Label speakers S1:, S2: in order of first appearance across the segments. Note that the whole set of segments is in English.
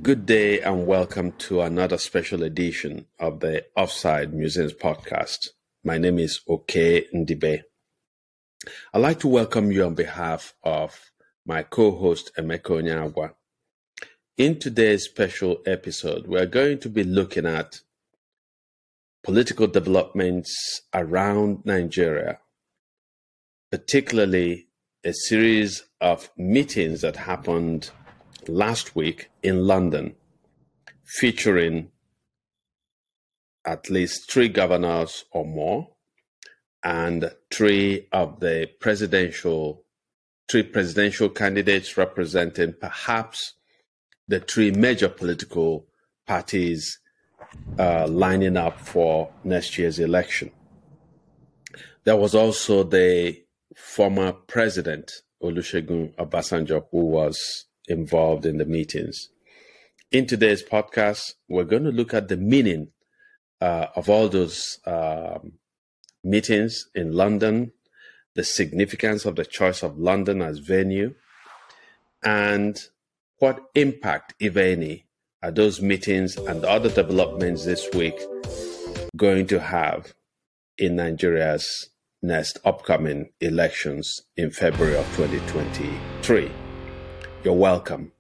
S1: Good day and welcome to another special edition of the Offside Museums podcast. My name is Oke Ndibe. I'd like to welcome you on behalf of my co-host Emeka Onyeagwa. In today's special episode, we're going to be looking at political developments around Nigeria, particularly a series of meetings that happened last week in London, featuring at least 3 governors or more and 3 presidential candidates representing perhaps the 3 major political parties lining up for next year's election. There was also the former president, Olusegun Obasanjo, who was involved in the meetings. In today's podcast, we're going to look at the meaning of all those meetings in London, the significance of the choice of London as venue, and what impact, if any, are those meetings and other developments this week going to have in Nigeria's next upcoming elections in February of 2023. You're welcome.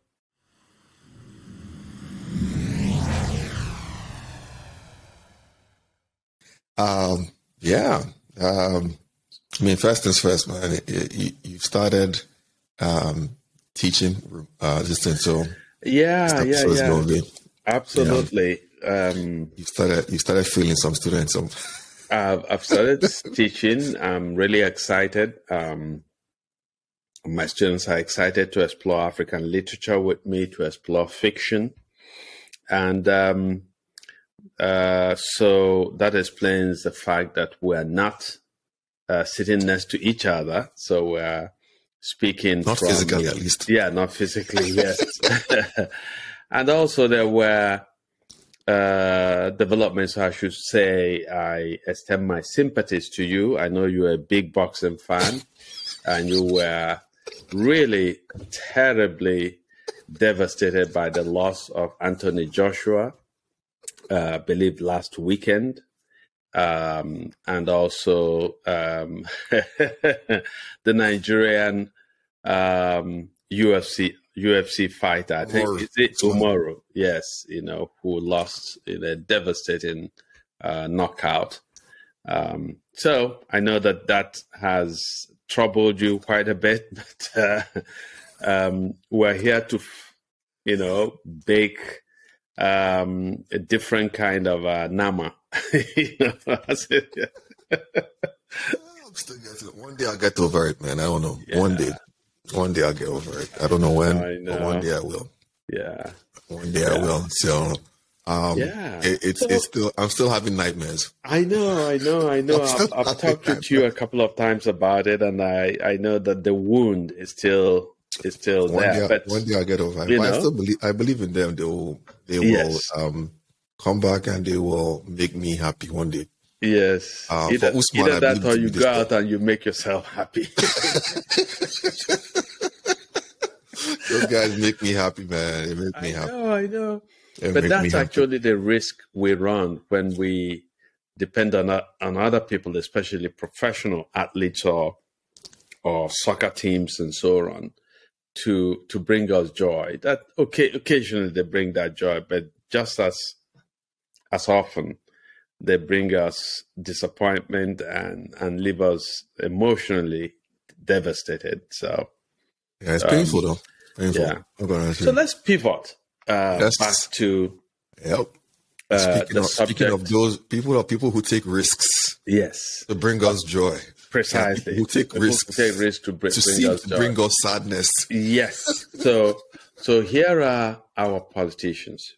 S2: First things first, man. You started teaching, listening to.
S1: Yeah. Absolutely.
S2: You started feeling some students.
S1: I've started teaching. I'm really excited. My students are excited to explore African literature with me, to explore fiction. And so that explains the fact that we're not sitting next to each other. So we're speaking
S2: not physically, at least.
S1: Yeah, not physically, yes. And also there were developments, I should say. I extend my sympathies to you. I know you're a big boxing fan, and you were really terribly devastated by the loss of Anthony Joshua, I believe last weekend. And also the Nigerian UFC fighter, I think, is it Umaru? Yes, who lost in a devastating knockout. So I know that has troubled you quite a bit, but we're here to, bake a different kind of nama.
S2: I'm still getting it. One day I'll get over it, man. I don't know. Yeah. One day I'll get over it. I don't know when, but one day I will.
S1: Yeah.
S2: One day I will. So, it's still, I'm still having nightmares.
S1: I know. I've talked to you a couple of times about it, and I know that the wound is still there. But
S2: one day I'll get over it. I believe in them. They will come back and they will make me happy one day.
S1: Yes. Either that or you go out and you make yourself happy.
S2: Those guys make me happy, man. They make me happy.
S1: I know. But that's actually the risk we run when we depend on other people, especially professional athletes or soccer teams and so on, to bring us joy. That occasionally they bring that joy, but just as often they bring us disappointment and leave us emotionally devastated. So
S2: it's painful though. Painful.
S1: Yeah. So let's pivot back to
S2: speaking of those people who take risks.
S1: Yes.
S2: To bring us joy.
S1: Precisely.
S2: Who take risks.
S1: To bring us joy.
S2: Bring us sadness.
S1: Yes. So here are our politicians.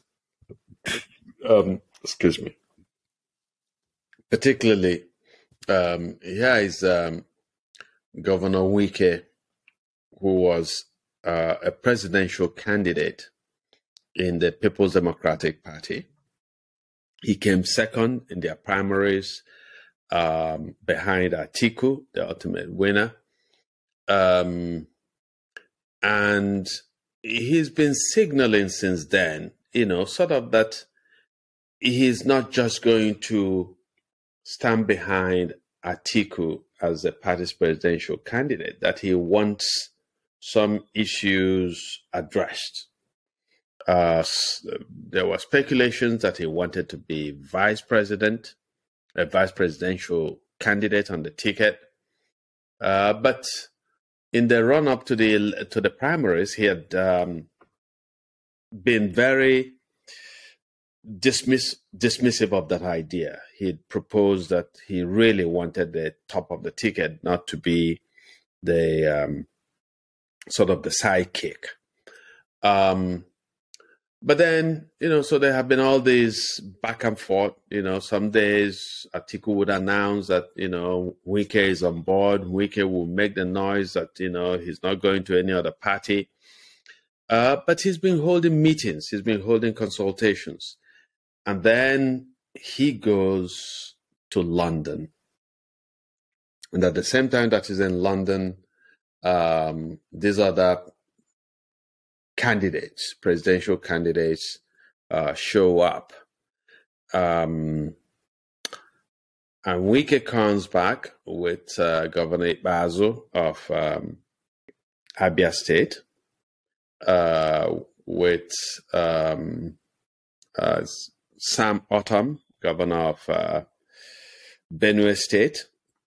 S1: Excuse me. Particularly, here is Governor Wike, who was a presidential candidate in the People's Democratic Party. He came second in their primaries behind Atiku, the ultimate winner. And he's been signaling since then, sort of that he's not just going to stand behind Atiku as the party's presidential candidate, that he wants some issues addressed. There were speculations that he wanted to be vice presidential candidate on the ticket. But in the run-up to the primaries, he had been very dismissive of that idea. He proposed that he really wanted the top of the ticket, not to be the sort of the sidekick. But then, so there have been all these back and forth. Some days Atiku would announce that, Wike is on board. Wike will make the noise that, he's not going to any other party. But he's been holding meetings. He's been holding consultations. And then he goes to London. And at the same time that he's in London, these other candidates, presidential candidates, show up. And Wike comes back with Governor Bazo of Abia State, with Sam Otom, governor of Benue State,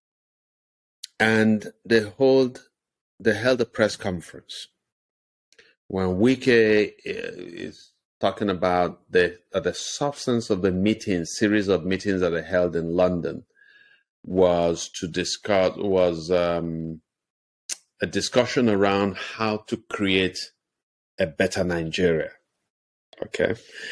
S1: and they held a press conference when Wike is talking about the substance of the series of meetings that are held in London was a discussion around how to create a better Nigeria. Okay.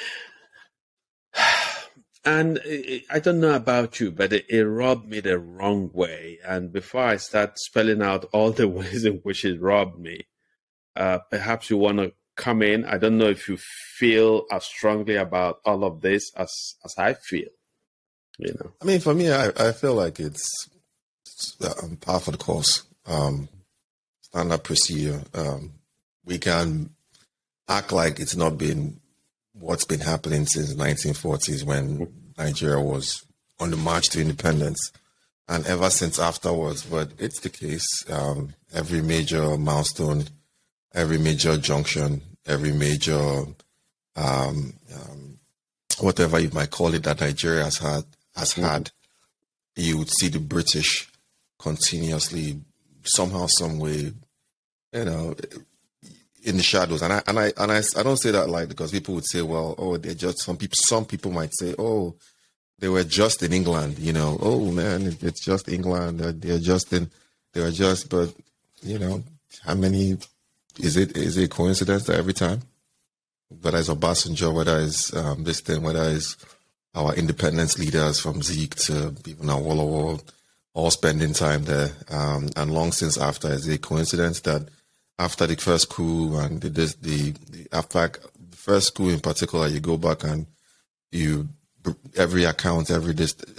S1: And I don't know about you, but it rubbed me the wrong way. And before I start spelling out all the ways in which it rubbed me, perhaps you want to come in. I don't know if you feel as strongly about all of this as I feel.
S2: I mean, for me, I feel like it's par for the course. Standard procedure. We can act like it's not been what's been happening since the 1940s when Nigeria was on the march to independence, and ever since afterwards. But it's the case. Every major milestone, every major junction, every major whatever you might call it that Nigeria has had, you would see the British continuously, somehow, some way, in the shadows. And I don't say that like because people would say, well, oh, they're just some people might say, oh, they were just in England, oh man, it's just England. But how many is it a coincidence that every time? Whether it's Obasanjo, whether it's this thing, whether it's our independence leaders from Zeke to even Awolowo, all spending time there, and long since after, is it a coincidence that after the first coup and the first coup in particular, you go back and every account, every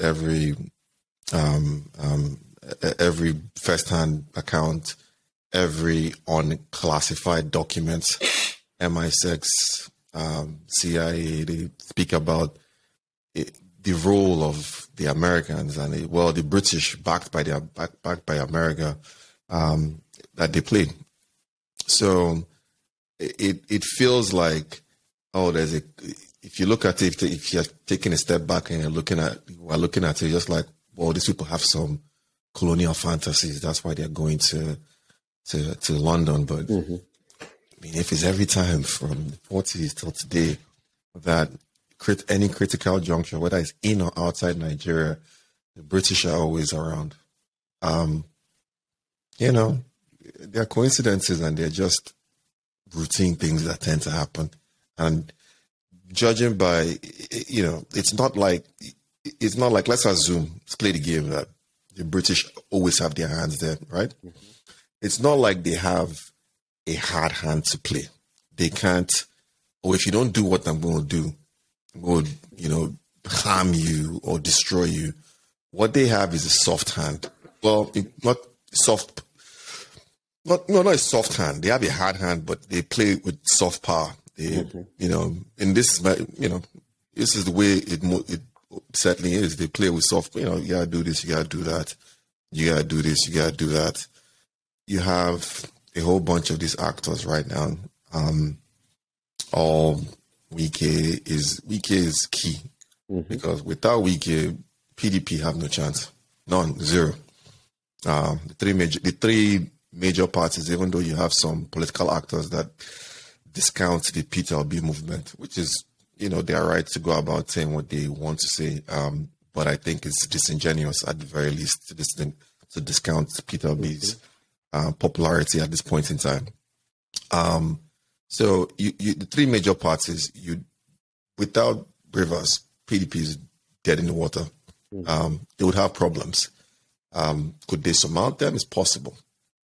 S2: first-hand account, every unclassified documents, MI6, CIA, they speak about the role of the Americans and the British backed by America that they played. So it feels like, if you look at it, if you're taking a step back and we're looking at it just like, well, these people have some colonial fantasies. That's why they're going to London. But I mean, if it's every time from the 40s till today that any critical juncture, whether it's in or outside Nigeria, the British are always around. There are coincidences and they're just routine things that tend to happen. And judging by, it's not like, let's assume, let's play the game that the British always have their hands there, right? Mm-hmm. It's not like they have a hard hand to play. They can't, if you don't do what I'm going to do, I'm going to, harm you or destroy you. What they have is a soft hand. Well, not soft. not a soft hand. They have a hard hand, but they play with soft power. They, in this, this is the way it certainly is. They play with soft. You gotta do this, you gotta do that, you gotta do this, you gotta do that. You have a whole bunch of these actors right now. All Wike is key because without Wike, PDP have no chance, none, zero. The three major parties, even though you have some political actors that discount the Peter Obi movement, which is, their right to go about saying what they want to say. But I think it's disingenuous at the very least to discount Peter Obi's popularity at this point in time. So the three major parties, without Rivers, PDP is dead in the water. They would have problems. Could they surmount them? It's possible.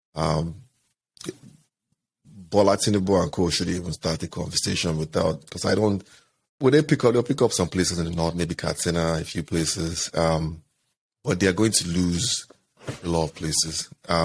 S2: Bola Tinubu and co should even start a conversation without, because they'll pick up some places in the north, maybe Katsina, a few places, but they're going to lose a lot of places.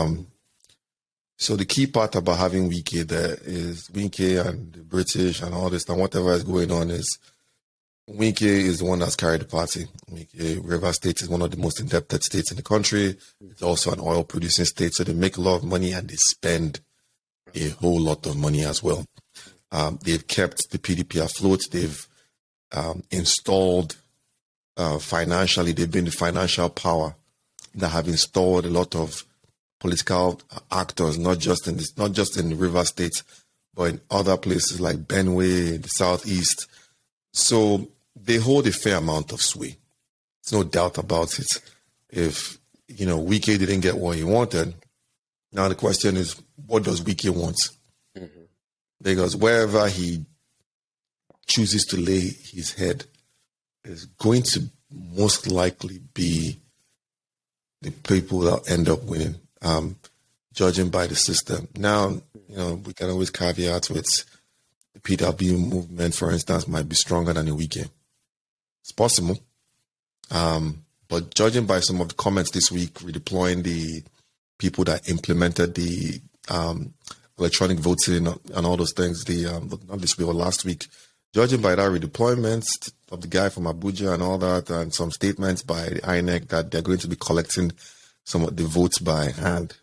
S2: So the key part about having Wike there is Wike and the British and all this and whatever is going on is Wike is the one that's carried the party. Rivers State is one of the most indebted states in the country. It's also an oil producing state, so they make a lot of money and they spend a whole lot of money as well. They've kept the PDP afloat. They've installed financially, they've been the financial power that have installed a lot of political actors, not just in the River State, but in other places like Benue, the Southeast. So they hold a fair amount of sway. There's no doubt about it. If, Wike didn't get what he wanted, now the question is, what does Wike want? Because wherever he chooses to lay his head is going to most likely be the people that end up winning, judging by the system. Now, we can always caveat with the PWB movement, for instance, might be stronger than the Wike. It's possible. But judging by some of the comments this week, redeploying the people that implemented the electronic voting and all those things, not this week or last week, judging by that redeployment of the guy from Abuja and all that, and some statements by the INEC that they're going to be collecting some of the votes by hand.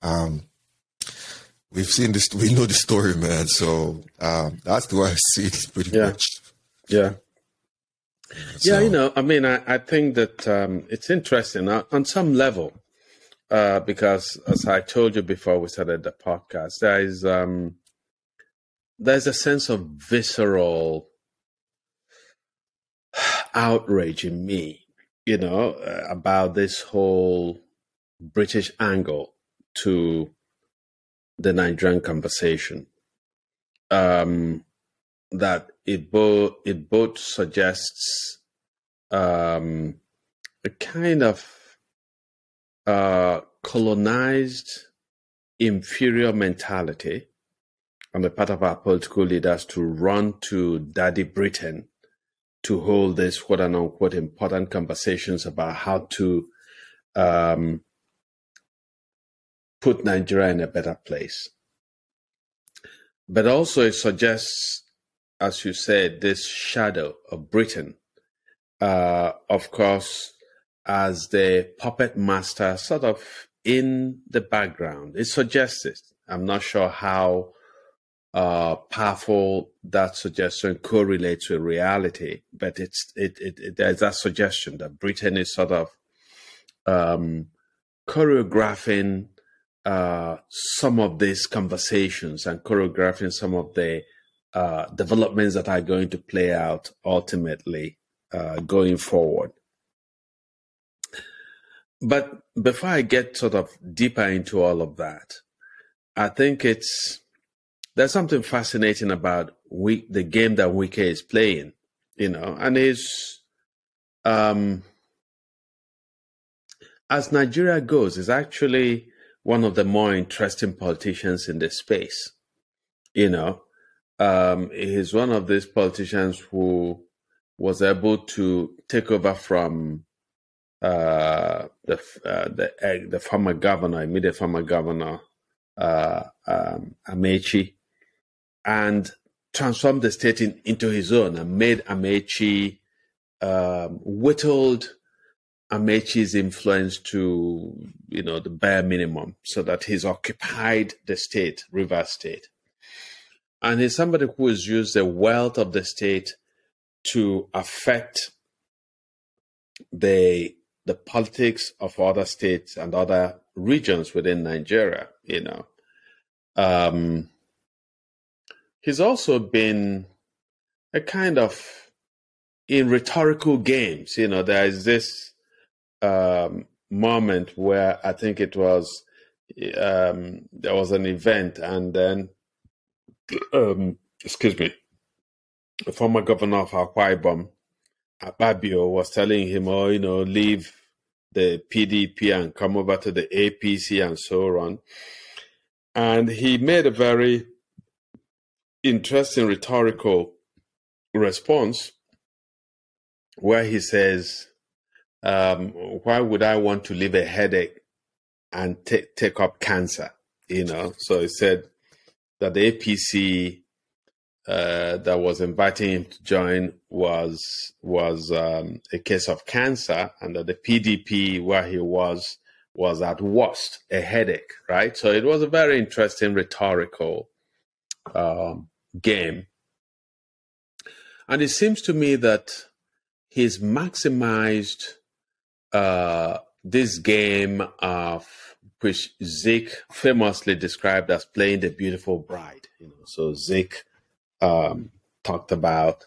S2: We've seen this, we know the story, man. So that's the way I see it pretty much.
S1: Yeah.
S2: So,
S1: I think that it's interesting on some level, because as I told you before we started the podcast, there's a sense of visceral outrage in me, about this whole British angle to the Nigerian conversation. That it both suggests a kind of colonized, inferior mentality on the part of our political leaders to run to Daddy Britain to hold these quote unquote important conversations about how to put Nigeria in a better place. But also it suggests, as you said, this shadow of Britain, of course, as the puppet master sort of in the background. It suggests it. I'm not sure how powerful that suggestion correlates with reality, but there's that suggestion that Britain is sort of choreographing some of these conversations and choreographing some of the developments that are going to play out ultimately going forward. But before I get sort of deeper into all of that, I think there's something fascinating about the game that Wike is playing, and as Nigeria goes, is actually one of the more interesting politicians in this space. He's one of these politicians who was able to take over from the former governor, immediate former governor, Amaechi, and transformed the state into his own, and made Amaechi, whittled Amaechi's influence to, the bare minimum, so that he's occupied the state, Rivers State. And he's somebody who has used the wealth of the state to affect the politics of other states and other regions within Nigeria, He's also been a kind of, in rhetorical games, there is this moment where I think it was, there was an event, and then, the former governor of Akwa Ibom, Akpabio, was telling him, leave the PDP and come over to the APC and so on. And he made a very interesting rhetorical response where he says, why would I want to leave a headache and take up cancer? So he said that the APC that was inviting him to join was a case of cancer, and that the PDP where he was at worst a headache, right? So it was a very interesting rhetorical game. And it seems to me that he's maximized this game of which Zik famously described as playing the beautiful bride. So Zik talked about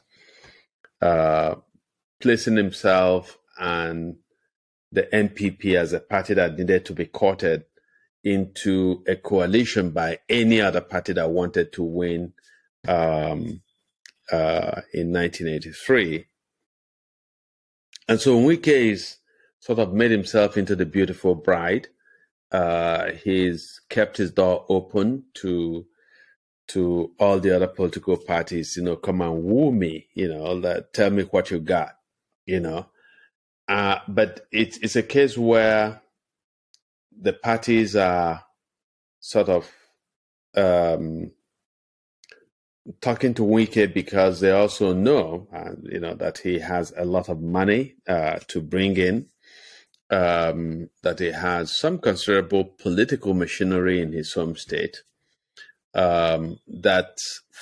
S1: placing himself and the NPP as a party that needed to be courted into a coalition by any other party that wanted to win in 1983. And so Nwike's sort of made himself into the beautiful bride. He's kept his door open to all the other political parties, come and woo me, tell me what you got, But it's a case where the parties are sort of talking to Nwike because they also know, that he has a lot of money to bring in, that he has some considerable political machinery in his home state, that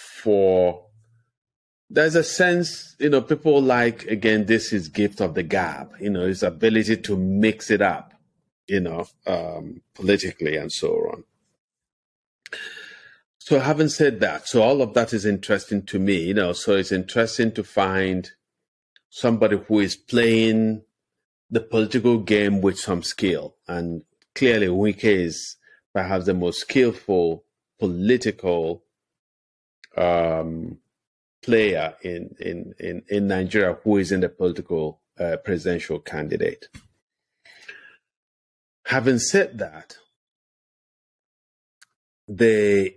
S1: there's a sense, people like, again, this is gift of the gab, his ability to mix it up, politically and so on. So having said that, so all of that is interesting to me, so it's interesting to find somebody who is playing the political game with some skill. And clearly Nwike is perhaps the most skillful political player in Nigeria who is in the political presidential candidate. Having said that, the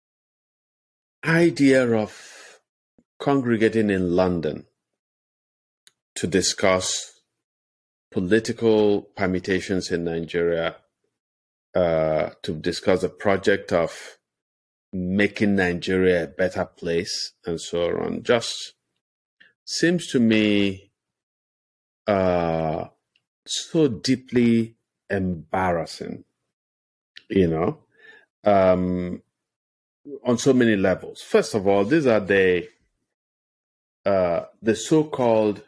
S1: idea of congregating in London to discuss political permutations in Nigeria, to discuss the project of making Nigeria a better place and so on, just seems to me so deeply embarrassing, on so many levels. First of all, these are the so-called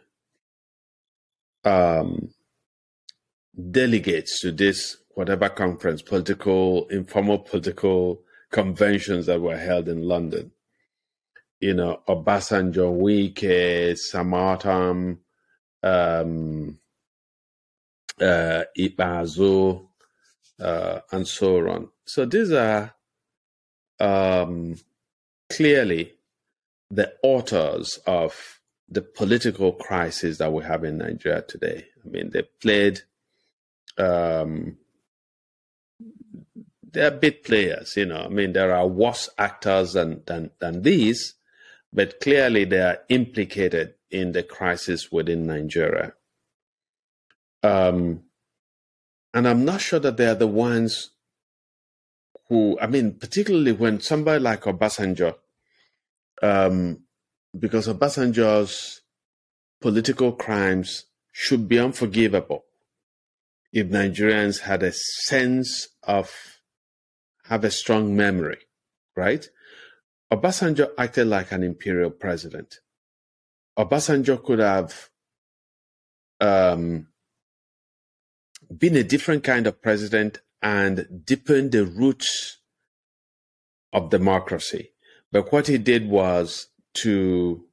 S1: delegates to this whatever conference, informal political conventions that were held in London. Obasanjo, Wike, Samatam, Ibazo, and so on. So these are clearly the authors of the political crisis that we have in Nigeria today. I mean, they played, they're bit players, I mean, there are worse actors than these, but clearly they are implicated in the crisis within Nigeria. And I'm not sure that they are the ones particularly when somebody like Obasanjo, because Obasanjo's political crimes should be unforgivable if Nigerians had a sense of, have a strong memory, right? Obasanjo acted like an imperial president. Obasanjo could have been a different kind of president and deepened the roots of democracy. But what he did was to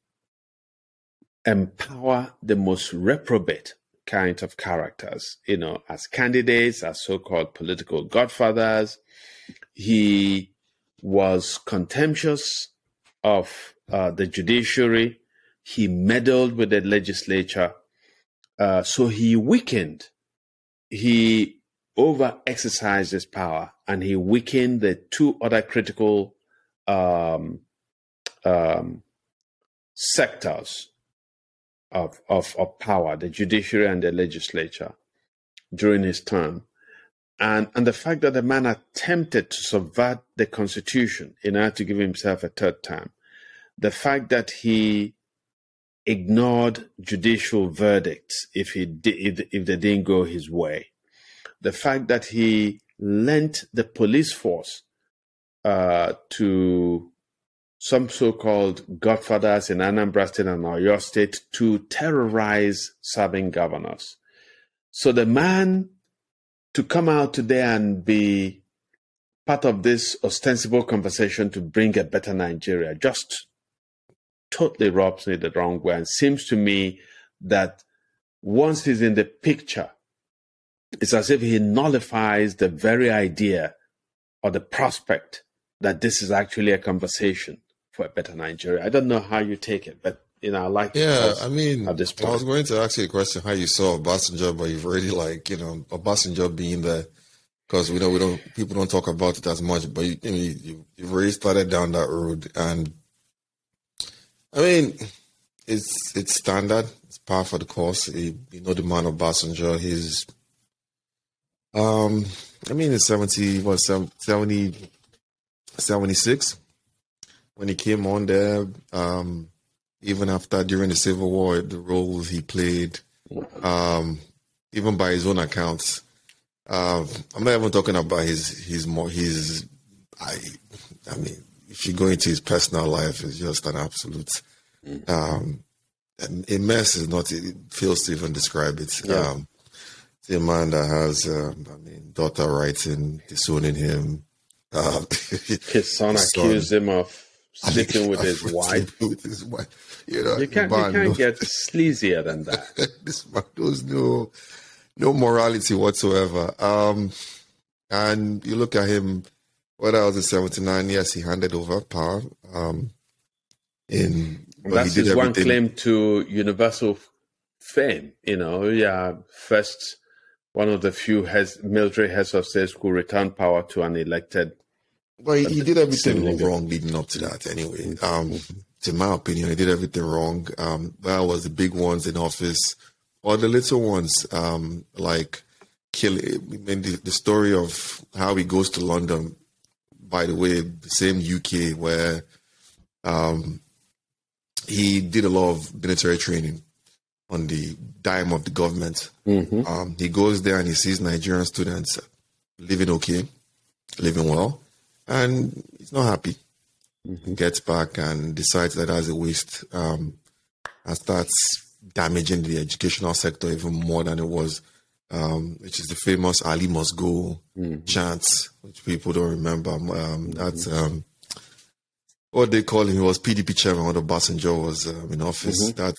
S1: empower the most reprobate kind of characters, as candidates, as so-called political godfathers. He was contemptuous of the judiciary. He meddled with the legislature. So he weakened. He over-exercised his power, and he weakened the two other critical sectors of power, the judiciary and the legislature, during his term. And the fact that the man attempted to subvert the constitution in order to give himself a third term, the fact that he ignored judicial verdicts if they didn't go his way, the fact that he lent the police force to some so-called godfathers in Anambra State and Oyo State to terrorize serving governors. So the man to come out today and be part of this ostensible conversation to bring a better Nigeria just totally rubs me the wrong way. And seems to me that once he's in the picture, it's as if he nullifies the very idea or the prospect that this is actually a conversation for a better Nigeria. I don't know how you take it, but I like to at this point.
S2: I was going to ask you a question how you saw Obasanjo, but you've already Obasanjo being there, because people don't talk about it as much, but you've already started down that road. And it's standard, it's par for the course. The man Obasanjo, he's in 76 when he came on there. Even during the Civil War, the roles he played, even by his own accounts. I'm not even talking about if you go into his personal life, it's just an absolute a mess. Is not, it fails to even describe it. Yeah. It's a man that has daughter writing, disowning him.
S1: His son accused him of sleeping with his wife. You can't get sleazier than that.
S2: This man knows no morality whatsoever. And you look at him, whether I was in 79, yes, he handed over power.
S1: That's his one claim to universal fame. First, one of the few military heads of state who returned power to an elected.
S2: Well, he did everything wrong leading up to that anyway. In my opinion, he did everything wrong. That was the big ones in office, or the little ones, like the story of how he goes to London, by the way, the same UK where he did a lot of military training on the dime of the government. Mm-hmm. He goes there and he sees Nigerian students living okay, living well, and he's not happy. Mm-hmm. Gets back and decides that that's a waste, and starts damaging the educational sector even more than it was, which is the famous Ali Must Go chant, which people don't remember. That's what they call him. He was PDP chairman when Obasanjo was in office. Mm-hmm.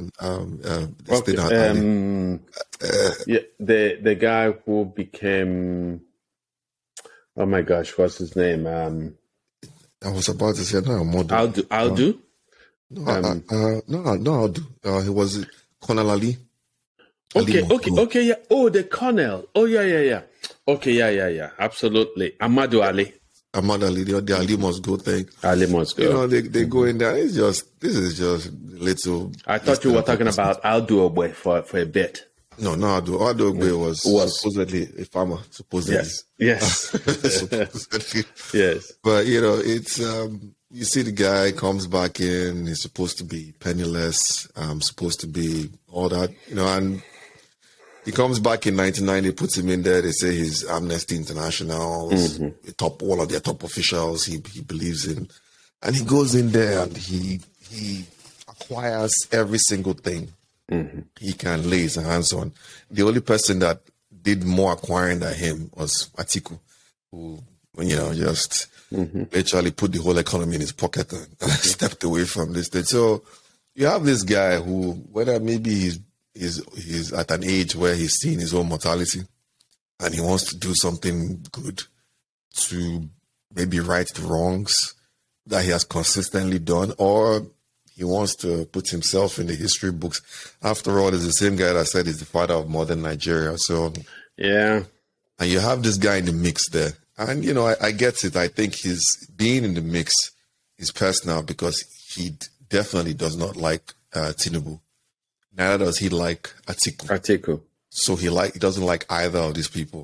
S1: That's the guy who became, oh my gosh, what's his name?
S2: I was about to say
S1: Aldu.
S2: No, Aldu. He was Colonel Ali.
S1: Okay, yeah. Oh, the Colonel. Oh, yeah. Okay, yeah. Absolutely. Ahmadu Ali,
S2: the Ali Must Go thing.
S1: Ali Must Go.
S2: They go in there. This is just little.
S1: I thought you were talking about Aldu Obwe for a bit.
S2: No, Adogbe was supposedly a farmer. Supposedly,
S1: yes.
S2: Supposedly.
S1: Yes.
S2: But it's you see the guy comes back in. He's supposed to be penniless. Supposed to be all that. And he comes back in 1990. Puts him in there. They say he's Amnesty International, one of their top officials. He believes in, and he goes in there and he acquires every single thing he can lay his hands on. The only person that did more acquiring than him was Atiku, who, just literally put the whole economy in his pocket and stepped away from this thing. So you have this guy who, whether maybe he's at an age where he's seeing his own mortality and he wants to do something good to maybe right the wrongs that he has consistently done, or he wants to put himself in the history books. After all, it's the same guy that said he's the father of modern Nigeria. So,
S1: yeah.
S2: And you have this guy in the mix there. And, I get it. I think his being in the mix is personal because he definitely does not like Tinubu. Neither does he like Atiku. So he doesn't like either of these people.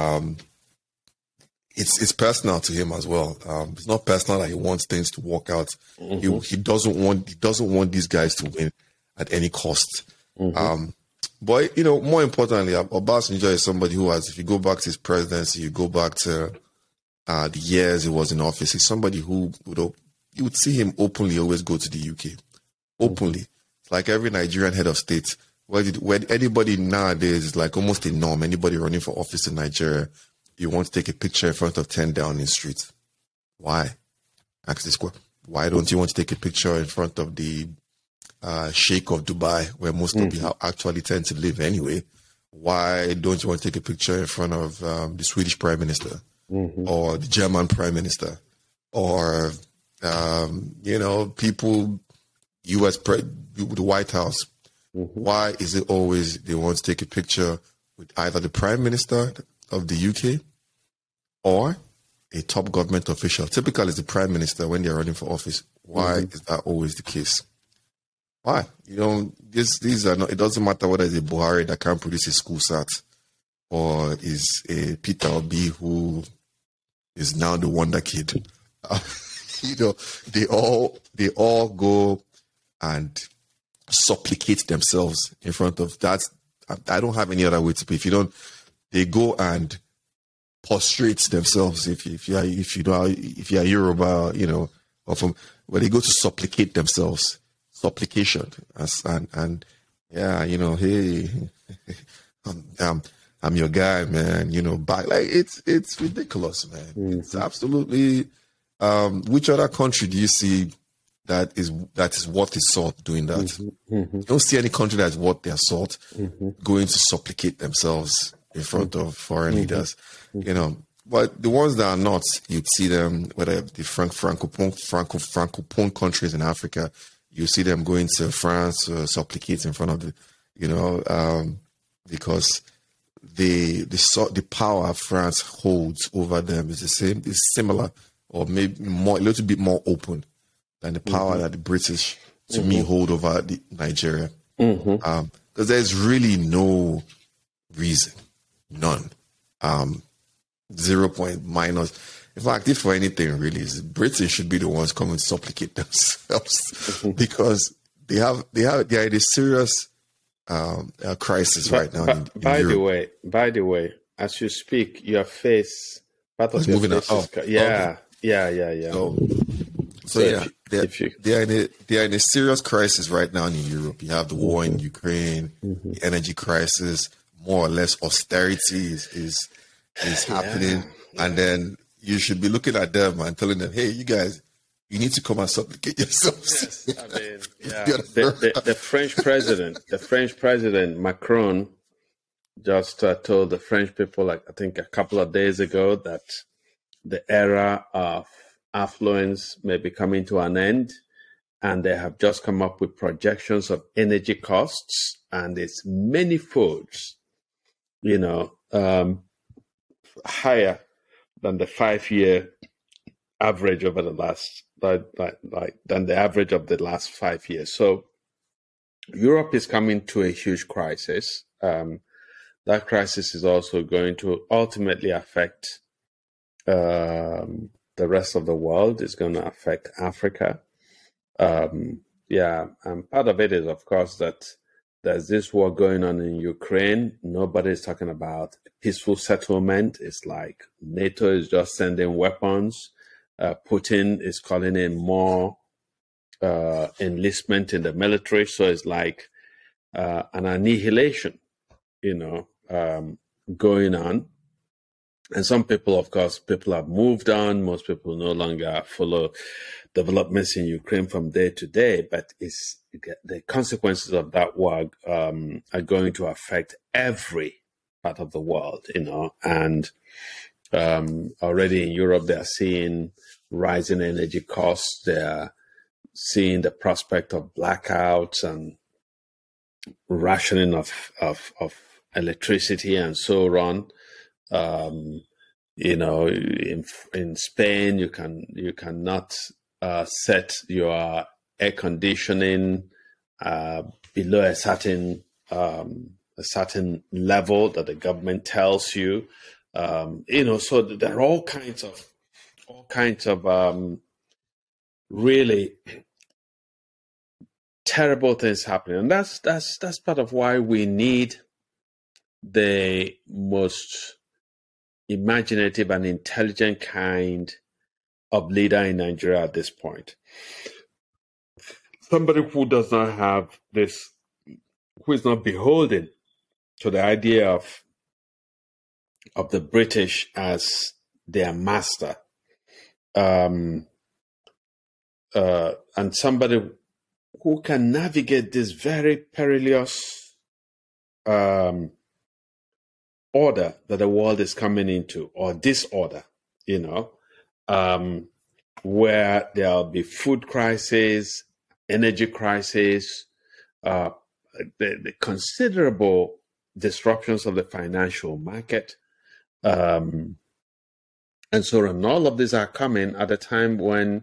S2: It's personal to him as well. It's not personal that he wants things to work out. He doesn't want these guys to win at any cost. But more importantly, Obasanjo is somebody who has, if you go back to his presidency, you go back to the years he was in office, he's somebody who you would see him openly always go to the UK. Openly. It's like every Nigerian head of state. Where anybody nowadays is like almost a norm. Anybody running for office in Nigeria, you want to take a picture in front of 10 Downing Street. Why? Ask this question. Why don't you want to take a picture in front of the Sheikh of Dubai, where most of you actually tend to live anyway? Why don't you want to take a picture in front of the Swedish Prime Minister or the German Prime Minister or, people, the White House? Why is it always they want to take a picture with either the Prime Minister of the UK or a top government official? Typically, it's the Prime Minister when they're running for office. Why is that always the case? Why? These are not. It doesn't matter whether it's a Buhari that can't produce a school sat or is a Peter Obi who is now the wonder kid. They all go and supplicate themselves in front of that. I don't have any other way to put it. If you don't, they go and prostrate themselves. If you are Yoruba, or from where they go to supplicate themselves, supplication, and hey, I'm your guy, man. Back like it's ridiculous, man. It's absolutely. Which other country do you see that is worth its salt doing that? You don't see any country that's worth their salt going to supplicate themselves in front of foreign leaders, But the ones that are not, you'd see them, whether the francophone countries in Africa, you see them going to France, supplicate in front of because the power France holds over them is the same, is similar, or maybe more, a little bit more open than the power that the British, to me, hold over Nigeria. Because there's really no reason, none. 0 point minus. In fact, if for anything, really, Britain should be the ones coming to supplicate themselves because they are in a serious crisis right now.
S1: By the way, as you speak, your face, part of your face is... Yeah.
S2: So they are in a serious crisis right now in Europe. You have the war in Ukraine, the energy crisis, more or less austerity is happening, and then you should be looking at them and telling them, "Hey, you guys, you need to come and supplicate yourselves."
S1: Yes, I mean, the French president Macron just told the French people, I think a couple of days ago, that the era of affluence may be coming to an end, and they have just come up with projections of energy costs, and it's many folds, higher than the 5-year average over the last, than the average of the last 5 years. So Europe is coming to a huge crisis. that crisis is also going to ultimately affect the rest of the world. It's going to affect Africa. And part of it is, of course, that there's this war going on in Ukraine. Nobody's talking about peaceful settlement. It's like NATO is just sending weapons. Putin is calling in more enlistment in the military. So it's like an annihilation, going on. And some people, of course, have moved on. Most people no longer follow developments in Ukraine from day to day, but the consequences of that war are going to affect every part of the world, and already in Europe, they're seeing rising energy costs. They're seeing the prospect of blackouts and rationing of electricity and so on. In Spain, you cannot set your air conditioning below a certain level that the government tells you. So there are all kinds of really terrible things happening, and that's part of why we need the most imaginative and intelligent kind of leader in Nigeria at this point. Somebody who does not have this, who is not beholden to the idea of the British as their master, and somebody who can navigate this very perilous order that the world is coming into, or disorder, where there'll be food crisis, energy crisis, the considerable disruptions of the financial market, and so on. All of these are coming at a time when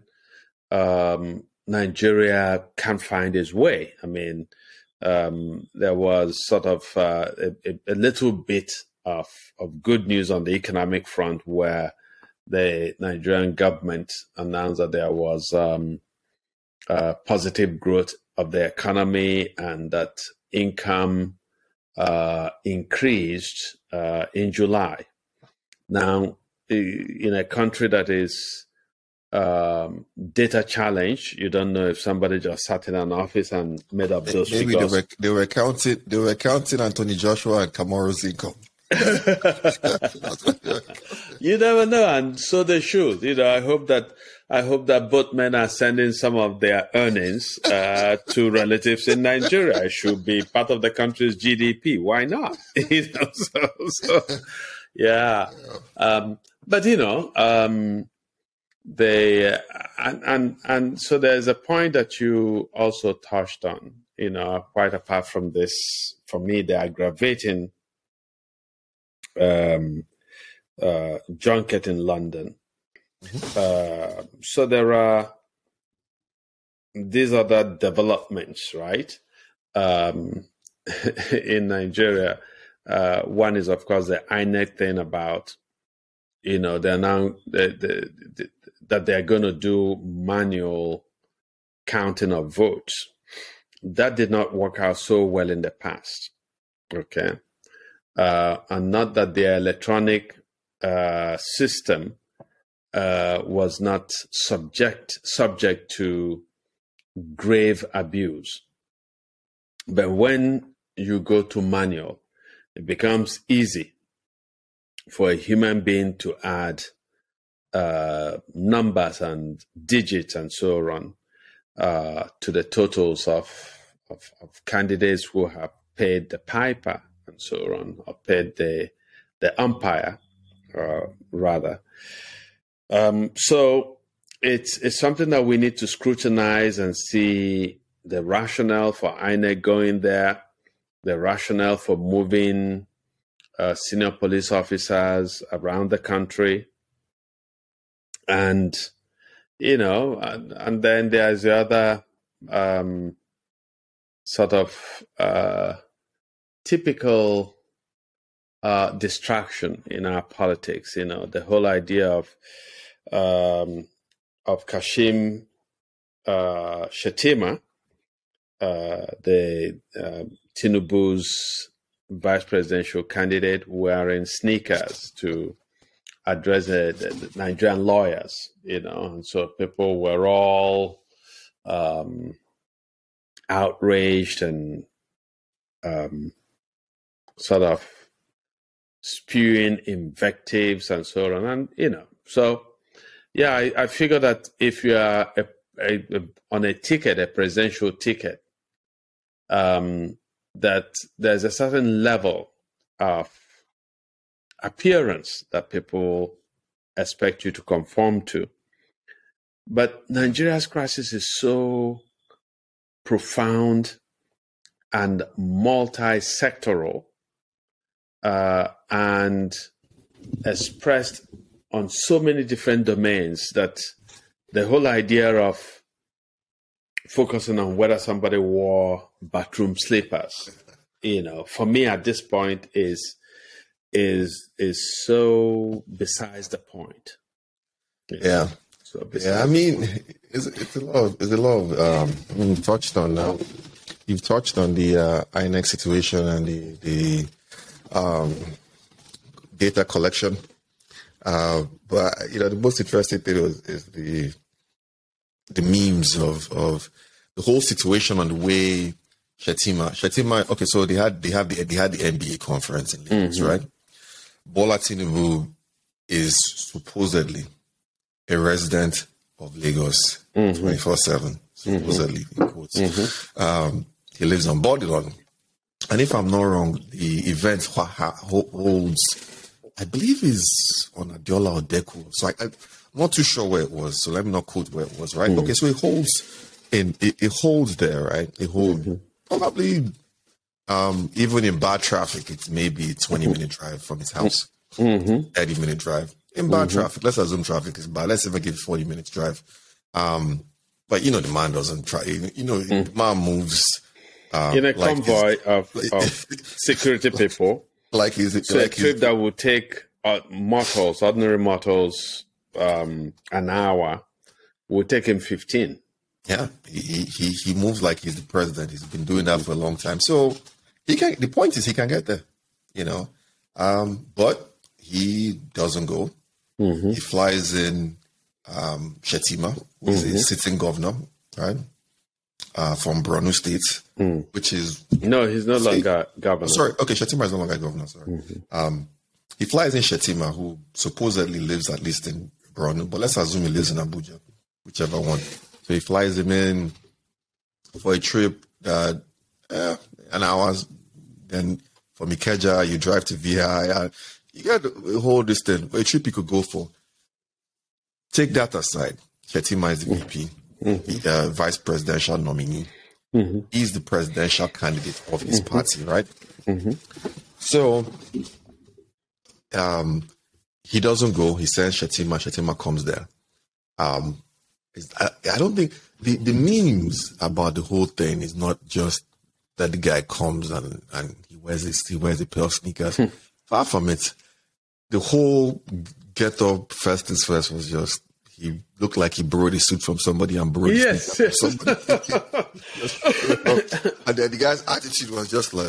S1: Nigeria can't find its way. I mean, there was sort of a little bit of good news on the economic front, where the Nigerian government announced that there was positive growth of the economy and that income increased in July. Now, in a country that is data challenged, you don't know if somebody just sat in an office and made up those figures.
S2: Maybe they were counting Anthony Joshua and Kamaru's income.
S1: You never know, and so they should. I hope that both men are sending some of their earnings to relatives in Nigeria. It should be part of the country's GDP. Why not? Yeah. But they and so there's a point that you also touched on. Quite apart from this, for me, the aggravating junket in London. So there are these other developments, right? In Nigeria, one is, of course, the INEC thing about, they're now that they're going to do manual counting of votes. That did not work out so well in the past. Okay. And not that the electronic system was not subject to grave abuse. But when you go to manual, it becomes easy for a human being to add numbers and digits and so on to the totals of candidates who have paid the piper and so on, or paid the umpire, rather. So it's something that we need to scrutinize and see the rationale for INEC going there, the rationale for moving senior police officers around the country. And, and then there's the other sort of typical distraction in our politics. The whole idea of Kashim Shettima, the Tinubu's vice presidential candidate, wearing sneakers to address the Nigerian lawyers, and so people were all outraged and sort of spewing invectives and so on. And, so, yeah, I figure that if you are on a ticket, a presidential ticket, that there's a certain level of appearance that people expect you to conform to. But Nigeria's crisis is so profound and multi-sectoral and expressed on so many different domains that the whole idea of focusing on whether somebody wore bathroom slippers, for me at this point is so besides the point.
S2: Yeah. So I mean, it's a lot of you've touched on the INEC situation and the data collection. But the most interesting thing is the memes of the whole situation and the way Shettima. Okay, so they had the NBA conference in Lagos, right? Bola Tinubu is supposedly a resident of Lagos 24/7. Supposedly, in quotes. He lives on Bodilon. And if I'm not wrong, the event holds, I believe, is on Adiola or Deku. So I'm not too sure where it was. So let me not quote where it was, right? Okay, so it holds there, right? It holds probably, even in bad traffic, it's maybe a 20-minute drive from his house. 30-minute drive. In bad traffic, let's assume traffic is bad. Let's even give 40 minutes drive. But the man doesn't try. The man moves
S1: in a convoy of security people.
S2: A
S1: trip that would take ordinary mortals, an hour, would take him 15.
S2: Yeah, he moves like he's the president. He's been doing that for a long time. So the point is he can get there, but he doesn't go. He flies in Shettima, who is a sitting governor, right? From Borno State, which is...
S1: No, he's no longer governor.
S2: Sorry, okay, Shettima is no longer governor, sorry. He flies in Shettima, who supposedly lives at least in Borno, but let's assume he lives in Abuja, whichever one. So he flies him in for a trip that, an hour, then from Ikeja, you drive to VI, you get a whole distance, a trip you could go for. Take that aside. Shettima is the VP. The vice presidential nominee. He's the presidential candidate of his party, right? So he doesn't go. He sends Shettima. Shettima comes there. I don't think the memes about the whole thing is not just that the guy comes and he wears a pair of sneakers. Far from it. The whole get up first things first was just he looked like he borrowed a suit from somebody and borrowed a sneaker from somebody. And then the guy's attitude was just like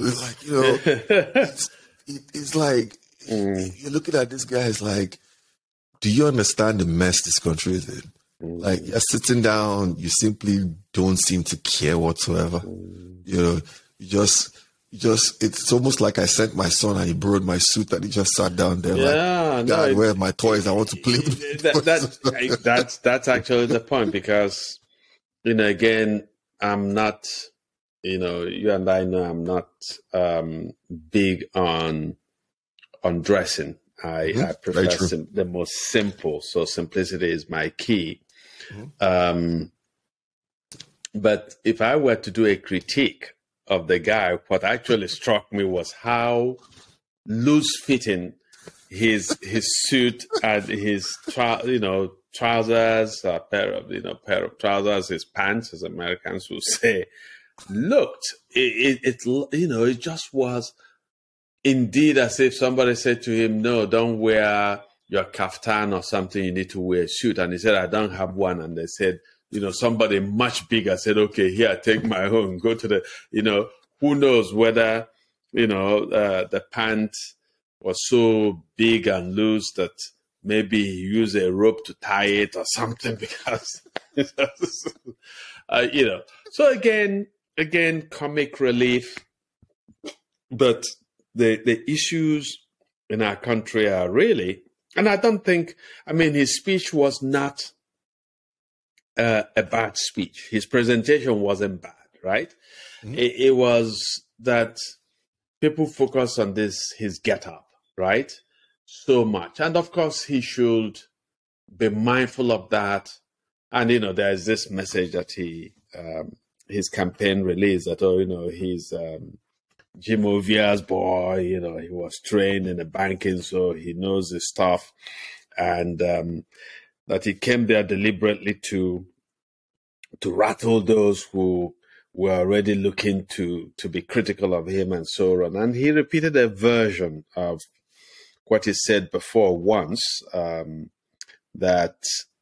S2: it's like you're looking at this guy, it's like, do you understand the mess this country is in? Like, you're sitting down, you simply don't seem to care whatsoever. You just it's almost like I sent my son and he borrowed my suit and he just sat down there God, where are my toys? I want to play with
S1: that's actually the point, because again, I'm not, you and I know I'm not big on dressing. I prefer the most simple, so simplicity is my key. But if I were to do a critique of the guy, what actually struck me was how loose-fitting his suit and his trousers, a pair of trousers, his pants, as Americans will say, looked, it just was indeed as if somebody said to him, no, don't wear your kaftan or something, you need to wear a suit. And he said, I don't have one. And they said, somebody much bigger said, okay, here, take my own, go to the, who knows whether, the pants was so big and loose that maybe he used a rope to tie it or something because, So again, comic relief, but the issues in our country are really, and I don't think, his speech was not a bad speech. His presentation wasn't bad, right? Mm-hmm. It was that people focus on his get-up, right? So much. And of course, he should be mindful of that. And, there's this message that his campaign released that, he's Jim Ovia's boy, he was trained in the banking, so he knows his stuff. And that he came there deliberately to rattle those who were already looking to be critical of him and so on. And he repeated a version of what he said before once, that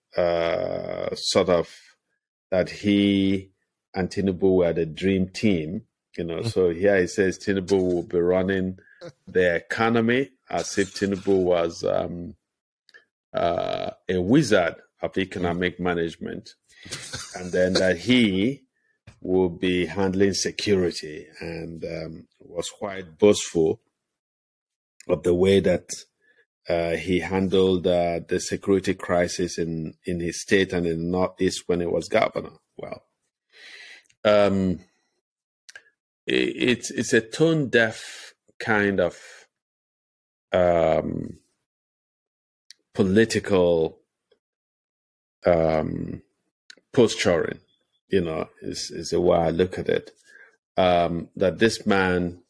S1: that he and Tinubu were the dream team, So here he says Tinubu will be running the economy as if Tinubu was a wizard of economic management, and then that he will be handling security, and was quite boastful of the way that he handled the security crisis in his state and in the Northeast when he was governor. Well, it's a tone-deaf kind of political posturing, is the way I look at it. That this man,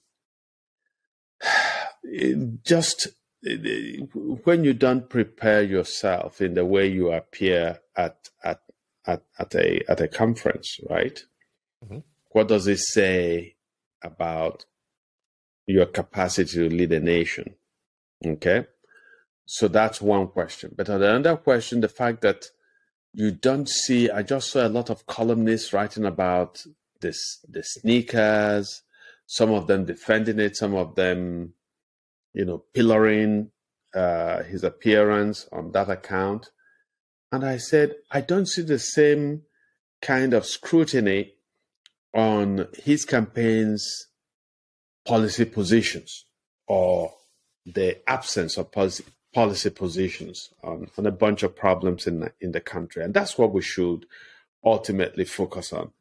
S1: when you don't prepare yourself in the way you appear at a conference, right? Mm-hmm. What does it say about your capacity to lead a nation? Okay, so that's one question. But another question, the fact that you don't see, I just saw a lot of columnists writing about the sneakers, some of them defending it, some of them, pillaring his appearance on that account. And I said, I don't see the same kind of scrutiny on his campaign's policy positions or the absence of policy positions on a bunch of problems in the country. And that's what we should ultimately focus on,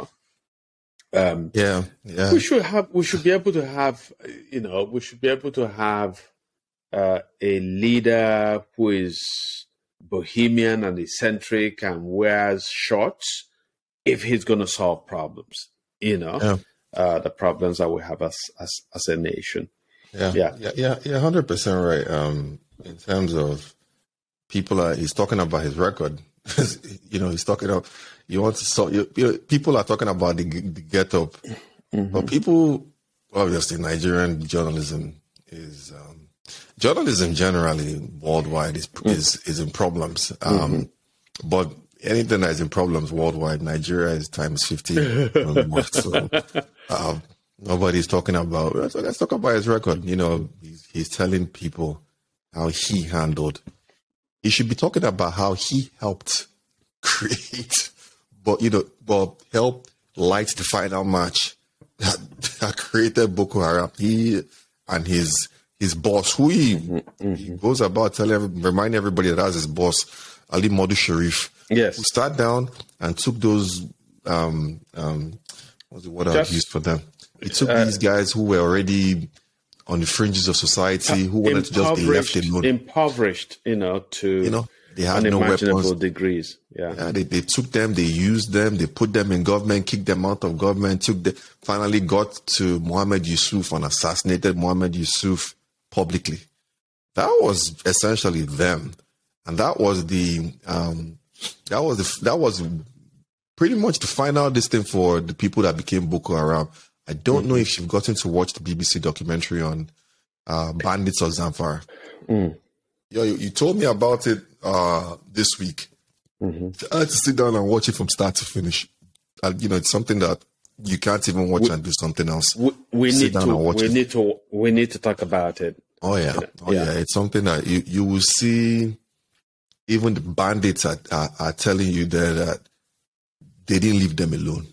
S1: We should be able to have a leader who is bohemian and eccentric and wears shorts if he's going to solve problems, the problems that we have as a nation.
S2: Yeah, 100% right. In terms of people, he's talking about his record. He's talking about, people are talking about the get up, mm-hmm. But people, obviously, Nigerian journalism is journalism generally worldwide is in problems. Mm-hmm. But anything that is in problems worldwide, Nigeria is times 50. So nobody's talking about. Let's talk about his record. He's telling people how he handled. He should be talking about how he helped create, but help light the final match that created Boko Haram. He and his boss, who he goes about remind everybody that as his boss, Ali Modu Sharif.
S1: Yes.
S2: Who sat down and took those what's the word I used for them? He took these guys who were already on the fringes of society, who wanted to just be left alone.
S1: Impoverished, to
S2: they had
S1: unimaginable
S2: no weapons.
S1: Degrees. Yeah,
S2: they took them, they used them, they put them in government, kicked them out of government, finally got to Mohammed Yusuf and assassinated Mohammed Yusuf publicly. That was essentially them. And that was pretty much the final this thing for the people that became Boko Haram. I don't know if you've gotten to watch the BBC documentary on bandits of Zamfara. You told me about it this week. I had to sit down and watch it from start to finish. It's something that you can't even watch and do something else.
S1: We need to talk about it.
S2: Oh yeah, It's something that you will see. Even the bandits are telling you that they didn't leave them alone.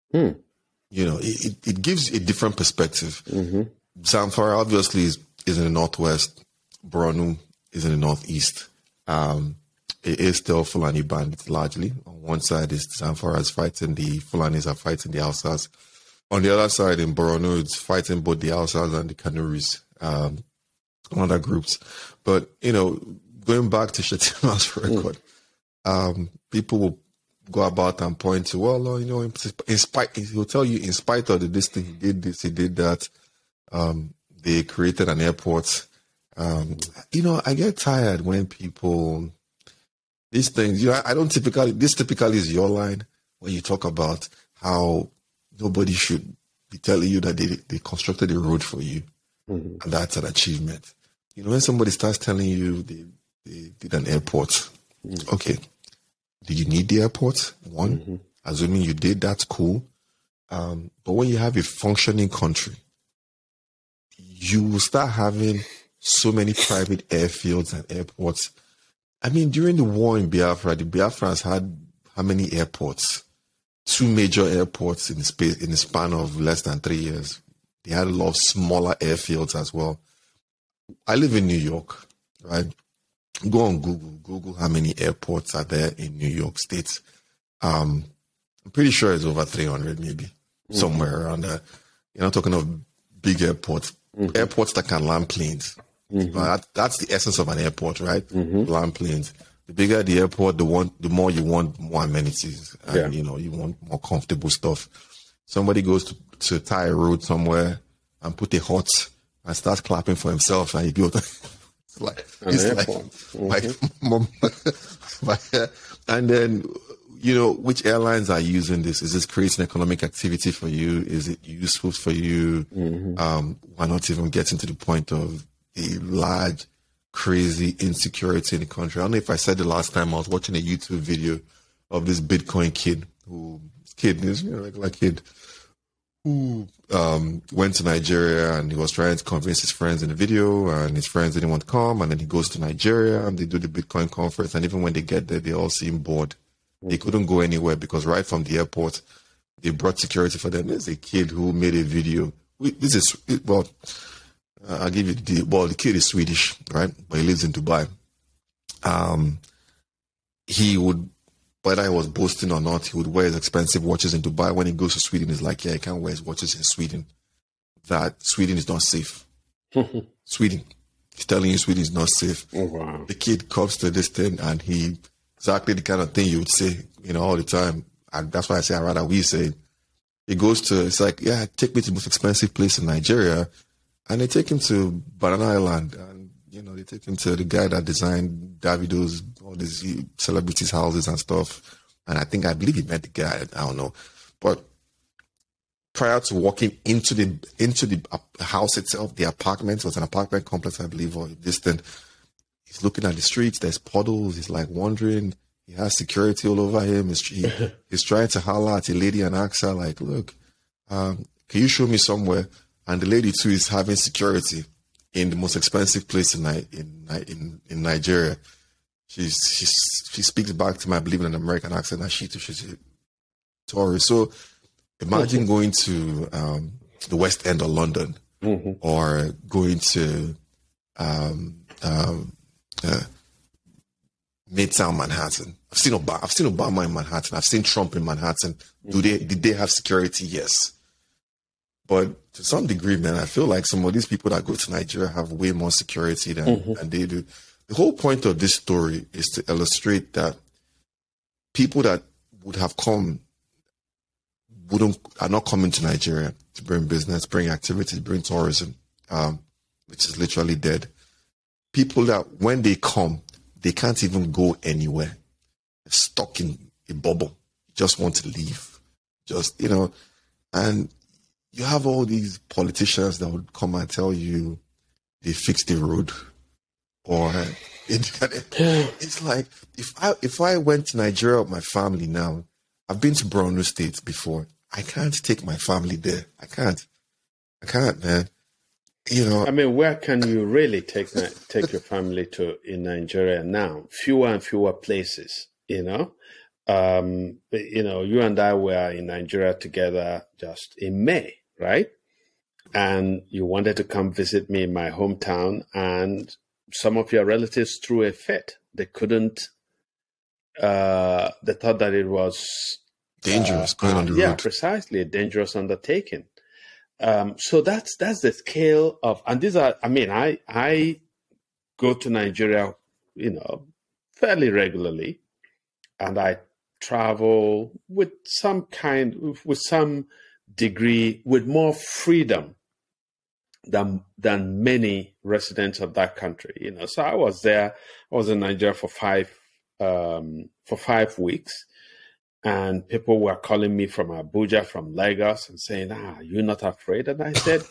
S2: It gives a different perspective. Zamfara obviously is in the northwest. Borno is in the northeast. It is still Fulani bandits largely. On one side is Zamfara is fighting the Fulanis are fighting the Hausas. On the other side in Borno, it's fighting both the Hausas and the Kanuris, other groups. But, going back to Shetima's record, people will go about and point to, he'll tell you in spite of this thing, he did this, he did that. They created an airport. I get tired when people, these things, this typically is your line when you talk about how nobody should be telling you that they constructed a road for you. And that's an achievement. When somebody starts telling you they did an airport, okay, do you need the airport? One, assuming you did, that's cool. But when you have a functioning country, you will start having so many private airfields and airports. I mean, during the war in Biafra, the Biafrans had how many airports? 2 major airports in the span of less than 3 years. They had a lot of smaller airfields as well. I live in New York, right? Go on Google how many airports are there in New York State. I'm pretty sure it's over 300 maybe, somewhere around there. You're not talking of big airports, airports that can land planes. That's the essence of an airport, right? Land planes. The bigger the airport, the more you want more amenities. And, you want more comfortable stuff. Somebody goes to tie a road somewhere and put a hut and starts clapping for himself, and he goes, and then, which airlines are using this? Is this creating economic activity for you? Is it useful for you? Why not even getting to the point of a large, crazy insecurity in the country? I don't know if I said the last time I was watching a YouTube video of this Bitcoin kid regular kid, who went to Nigeria, and he was trying to convince his friends in the video, and his friends didn't want to come, and then he goes to Nigeria and they do the Bitcoin conference, and even when they get there, they all seem bored. They couldn't go anywhere because right from the airport, they brought security for them. There's a kid who made a video. I'll give you the kid is Swedish, right? But he lives in Dubai. He would, whether he was boasting or not, he would wear his expensive watches in Dubai. When he goes to Sweden, he's like, he can't wear his watches in Sweden. That Sweden is not safe. Sweden. He's telling you Sweden is not safe.
S1: Oh, wow.
S2: The kid comes to this thing, and he, exactly the kind of thing you would say, all the time. And that's why I say I'd rather we say. He goes to, it's like, take me to the most expensive place in Nigeria. And they take him to Banana Island, and they take him to the guy that designed Davido's, all these celebrities' houses and stuff. And I believe he met the guy. I don't know, but prior to walking into the house itself, the apartment was an apartment complex, I believe, or distant. He's looking at the streets. There's puddles. He's like wandering. He has security all over him. He's trying to holler at a lady and ask her, like, "Look, can you show me somewhere?" And the lady too is having security in the most expensive place in Nigeria. She speaks back to me, I believe, in an American accent, and she's a tourist. So imagine going to the West End of London, or going to Midtown Manhattan. I've seen Obama in Manhattan. I've seen Trump in Manhattan. Did they have security? Yes. But to some degree, man, I feel like some of these people that go to Nigeria have way more security than they do. The whole point of this story is to illustrate that people that would have come are not coming to Nigeria to bring business, bring activities, bring tourism, which is literally dead. People that when they come, they can't even go anywhere. They're stuck in a bubble. just want to leave. Just, and you have all these politicians that would come and tell you they fixed the road. Or it's like, if I went to Nigeria with my family now, I've been to Borno State before. I can't take my family there. I can't, man.
S1: I mean, where can you really take your family to in Nigeria now? Fewer and fewer places, you and I were in Nigeria together just in May, right? And you wanted to come visit me in my hometown, and some of your relatives threw a fit. They couldn't, they thought that it was
S2: dangerous going on the road.
S1: Yeah, precisely, a dangerous undertaking. So that's the scale of, and these are, I go to Nigeria, fairly regularly, and I travel with some degree, with more freedom than many residents of that country. So I was in Nigeria for 5 weeks. And people were calling me from Abuja, from Lagos, and saying, you're not afraid? And I said,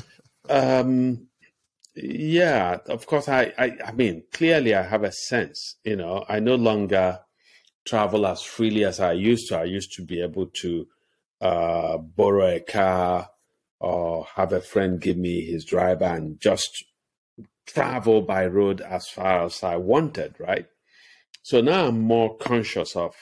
S1: yeah, of course. I mean, clearly I have a sense, I no longer travel as freely as I used to. I used to be able to borrow a car or have a friend give me his driver and just travel by road as far as I wanted, right? So now I'm more conscious of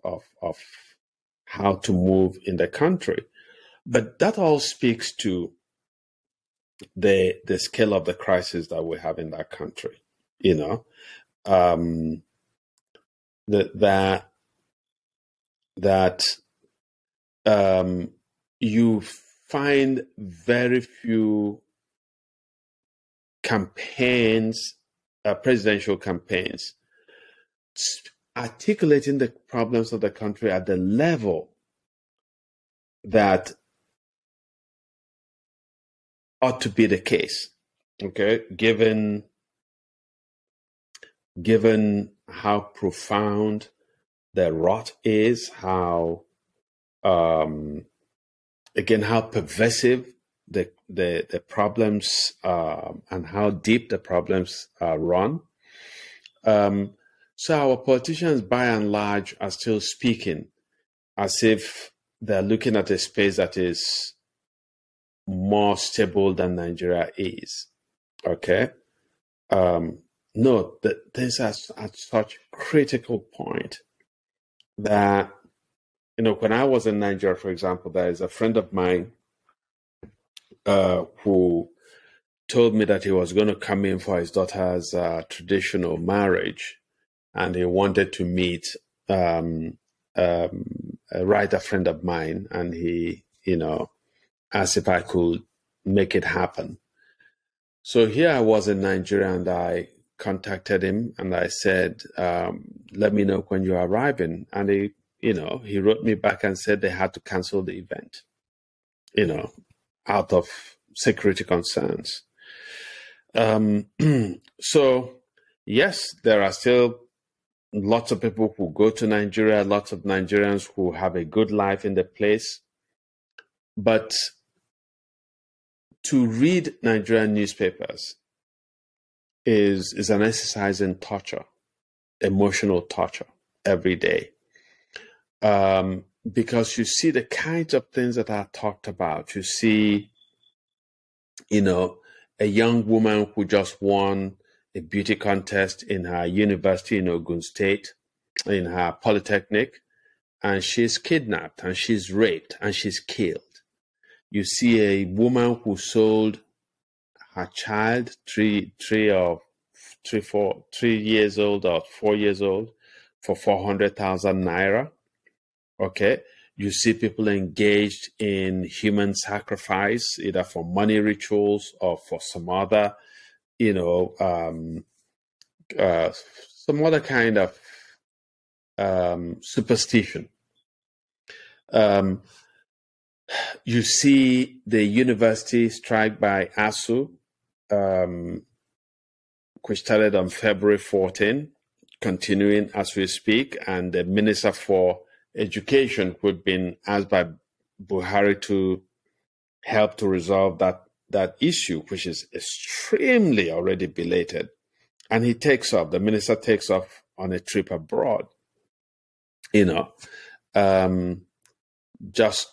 S1: how to move in the country. But that all speaks to the scale of the crisis that we have in that country, you find very few campaigns, presidential campaigns, articulating the problems of the country at the level that ought to be the case, okay? Given how profound the rot is, how pervasive the problems and how deep the problems run. So our politicians, by and large, are still speaking as if they're looking at a space that is more stable than Nigeria is. Okay? No, this is at such critical point that, when I was in Nigeria, for example, there is a friend of mine who told me that he was going to come in for his daughter's traditional marriage. And he wanted to meet a writer friend of mine, and he, asked if I could make it happen. So here I was in Nigeria, and I contacted him, and I said, "Let me know when you're arriving." And he wrote me back and said they had to cancel the event, out of security concerns. So yes, there are still lots of people who go to Nigeria, lots of Nigerians who have a good life in the place. But to read Nigerian newspapers is an exercise in torture, emotional torture, every day. Because you see the kinds of things that are talked about. You see, a young woman who just won a beauty contest in her university in Ogun State, in her polytechnic, and she's kidnapped and she's raped and she's killed. You see a woman who sold her child, 3 years old or 4 years old, for 400,000 naira. Okay. You see people engaged in human sacrifice, either for money rituals or for some other, some other kind of superstition. You see the university strike by ASU, which started on February 14, continuing as we speak, and the Minister for education, who'd been asked by Buhari to help to resolve that issue, which is extremely already belated. And the minister takes off on a trip abroad. Just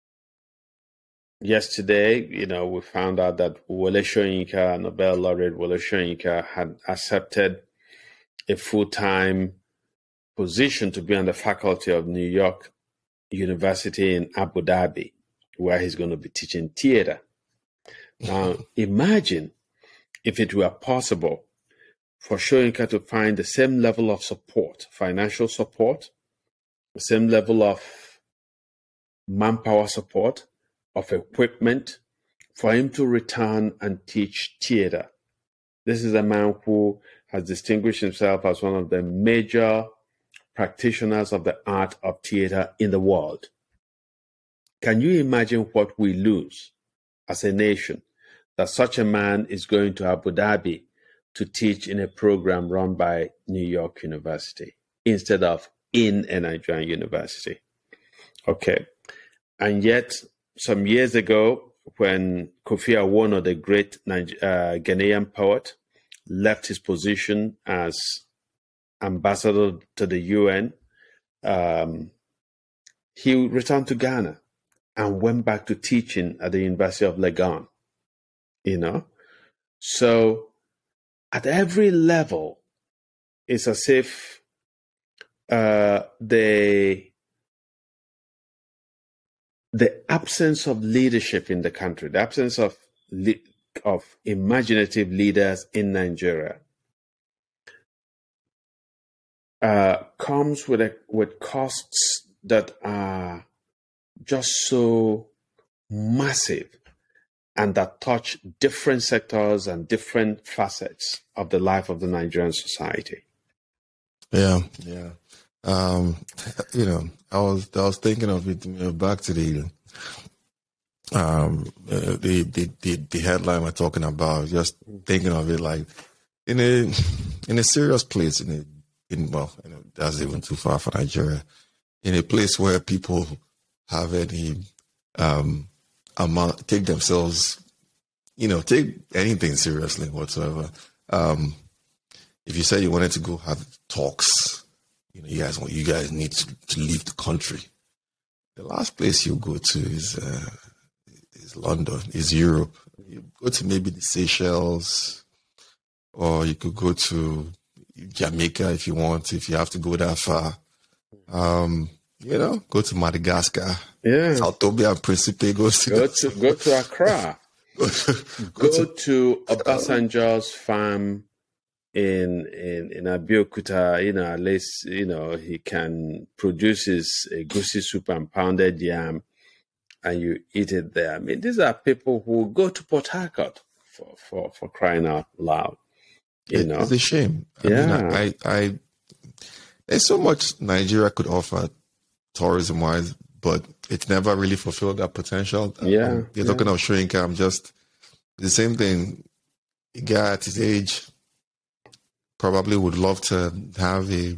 S1: yesterday, we found out that Wole Soyinka, Nobel laureate Wole Soyinka, had accepted a full-time position to be on the faculty of New York University in Abu Dhabi, where he's going to be teaching theater. Now, imagine if it were possible for Soyinka to find the same level of support, financial support, the same level of manpower support, of equipment, for him to return and teach theater. This is a man who has distinguished himself as one of the major practitioners of the art of theater in the world. Can you imagine what we lose as a nation that such a man is going to Abu Dhabi to teach in a program run by New York University instead of in a Nigerian university? Okay. And yet, some years ago, when Kofi Awono, the great Ghanaian poet, left his position as ambassador to the UN, he returned to Ghana and went back to teaching at the University of Legon. So at every level, it's as if the absence of leadership in the country, the absence of imaginative leaders in Nigeria, comes with costs that are just so massive and that touch different sectors and different facets of the life of the Nigerian society.
S2: Yeah. I was thinking of it back to the headline we're talking about. Just thinking of it like in a serious place, that's even too far for Nigeria. In a place where people have any take themselves, take anything seriously whatsoever. If you say you wanted to go have talks, you guys need to leave the country. The last place you go to is London, is Europe. You go to maybe the Seychelles, or you could go to Jamaica if you want, if you have to go that far. Go to Madagascar.
S1: Yeah.
S2: Sao Tome and Principe
S1: go to Accra. go to Obasanjo's farm in Abeokuta. At least he can produce his egusi soup and pounded yam, and you eat it there. I mean, these are people who go to Port Harcourt for crying out loud.
S2: It's a shame. I there's so much Nigeria could offer tourism-wise, but it's never really fulfilled that potential. You're talking of Soyinka. I'm just the same thing. A guy at his age probably would love to have a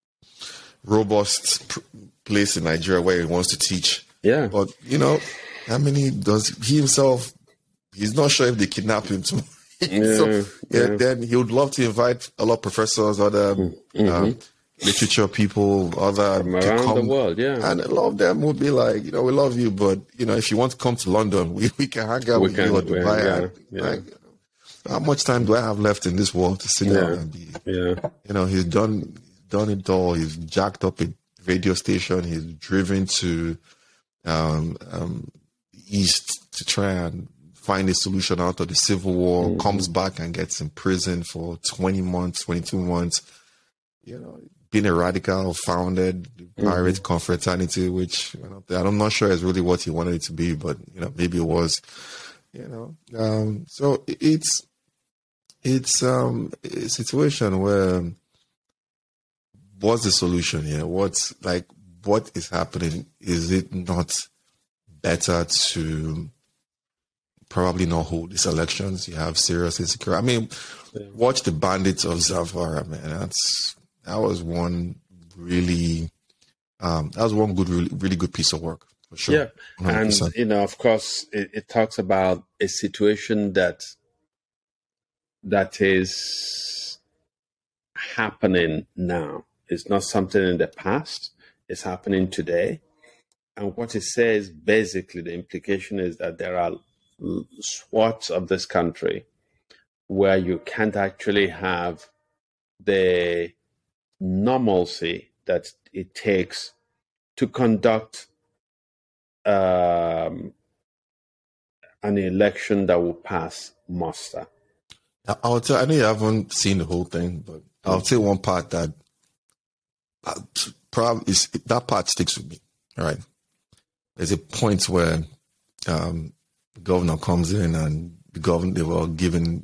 S2: robust place in Nigeria where he wants to teach.
S1: Yeah.
S2: But, how many does he himself? He's not sure if they kidnap him tomorrow. Then he would love to invite a lot of professors, other literature people, other
S1: from around the world,
S2: and a lot of them would be like, we love you, but if you want to come to London, we can hang out with you or Dubai. How much time do I have left in this world to sit down and be? Yeah. He's done it all. He's jacked up a radio station. He's driven to east to try and find a solution out of the civil war. Comes back and gets in prison for 20 months, 22 months. Being a radical, founded pirate confraternity, which I'm not sure is really what he wanted it to be, but maybe it was. So it's a situation where what's the solution here? What is happening? Is it not better to probably not hold these elections? You have serious insecurity. I mean, watch the bandits of Zamfara, man. That was one really That was one good, really good piece of work for sure.
S1: Yeah,
S2: 100%.
S1: and of course, it talks about a situation that is happening now. It's not something in the past. It's happening today. And what it says, basically, the implication is that there are swaths of this country where you can't actually have the normalcy that it takes to conduct an election that will pass muster.
S2: I'll tell. I know you haven't seen the whole thing, but I'll tell one part that probably is that part sticks with me. Right? There's a point where the governor comes in, and they were given,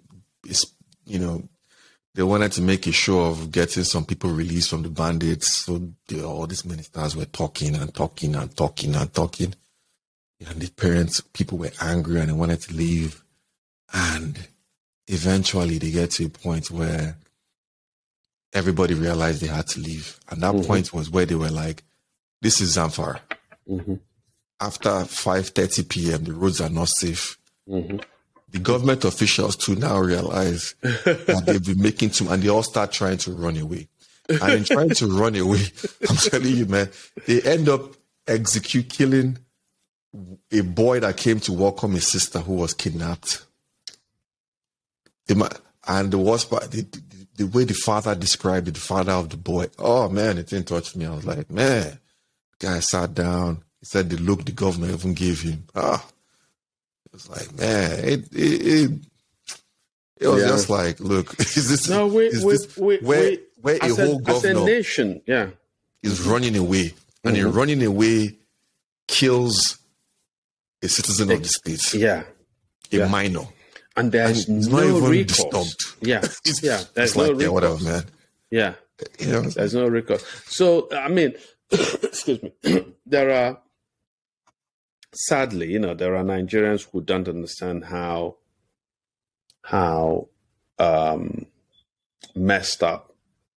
S2: they wanted to make a show of getting some people released from the bandits. So all these ministers were talking and talking and talking and talking. And the people were angry and they wanted to leave. And eventually they get to a point where everybody realized they had to leave. And that point was where they were like, this is Zamfara. After 5:30 p.m., the roads are not safe. The government officials too now realize that they've been making and they all start trying to run away. And in trying to run away, I'm telling you, man, they end up killing a boy that came to welcome his sister who was kidnapped. And the worst part, the way the father described it, the father of the boy, oh man, it didn't touch me. I was like, man, the guy sat down. He said the look the government even gave him. It was like, man, it was just like, look, is this where a whole governor
S1: as a nation,
S2: is running away, and in running away kills a citizen of the state, a minor,
S1: and there's no recourse.
S2: There's no recourse. Whatever, man.
S1: There's no recourse. So I mean, excuse me, there are. Sadly, there are Nigerians who don't understand how messed up,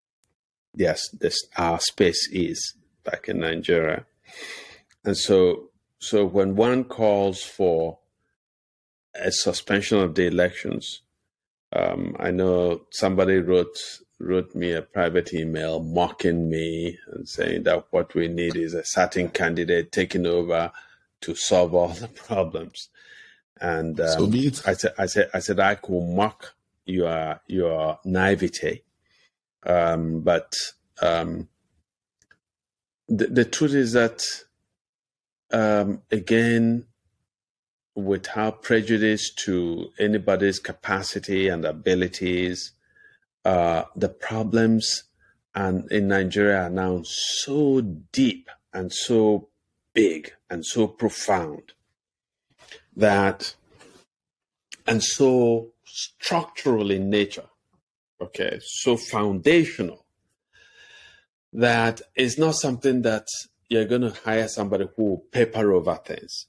S1: our space is back in Nigeria. And so when one calls for a suspension of the elections, I know somebody wrote me a private email mocking me and saying that what we need is a certain candidate taking over to solve all the problems. And
S2: so be it.
S1: I said I could mock your naivete, but the truth is that again, without prejudice to anybody's capacity and abilities, the problems in Nigeria are now so deep and so big and so profound and so structural in nature, so foundational, that it's not something that you're going to hire somebody who will paper over things.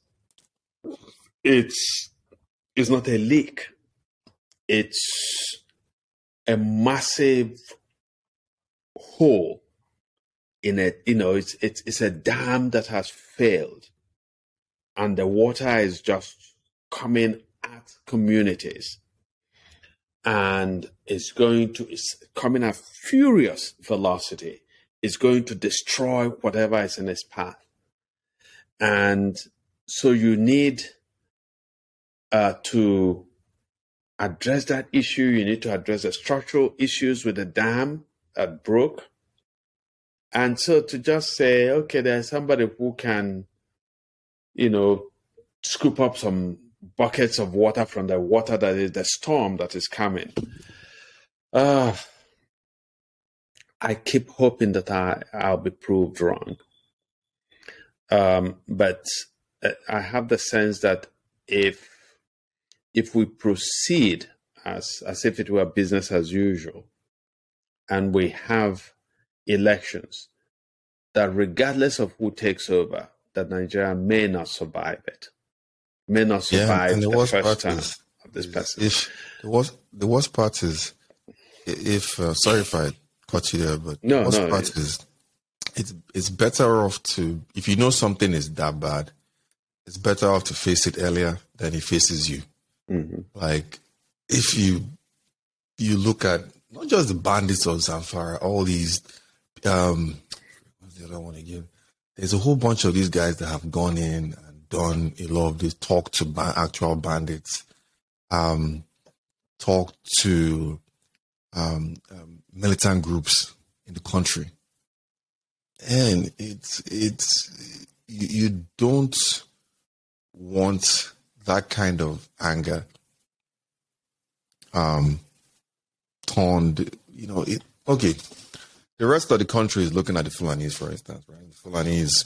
S1: It's not a leak. It's a massive hole in it. It's a dam that has failed, and the water is just coming at communities, and it's coming at furious velocity. It's going to destroy whatever is in its path. And so you need to address that issue. You need to address the structural issues with the dam that broke. And so to just say, okay, there's somebody who can, scoop up some buckets of water from the water that is the storm that is coming. I keep hoping that I'll be proved wrong. But I have the sense that if we proceed as if it were business as usual, and we have elections, that regardless of who takes over, that Nigeria may not survive it, may not survive the first term of this person.
S2: The worst part is, sorry if I cut you there, but the worst part is, it's better off to, if you know something is that bad, it's better off to face it earlier than it faces you.
S1: Mm-hmm.
S2: Like, if you look at not just the bandits of Zamfara, all these, what's the other one again? There's a whole bunch of these guys that have gone in and done a lot of this, talk to actual bandits, talk to militant groups in the country. And you don't want that kind of anger turned, okay. The rest of the country is looking at the Fulanis, for instance, right? The Fulanis,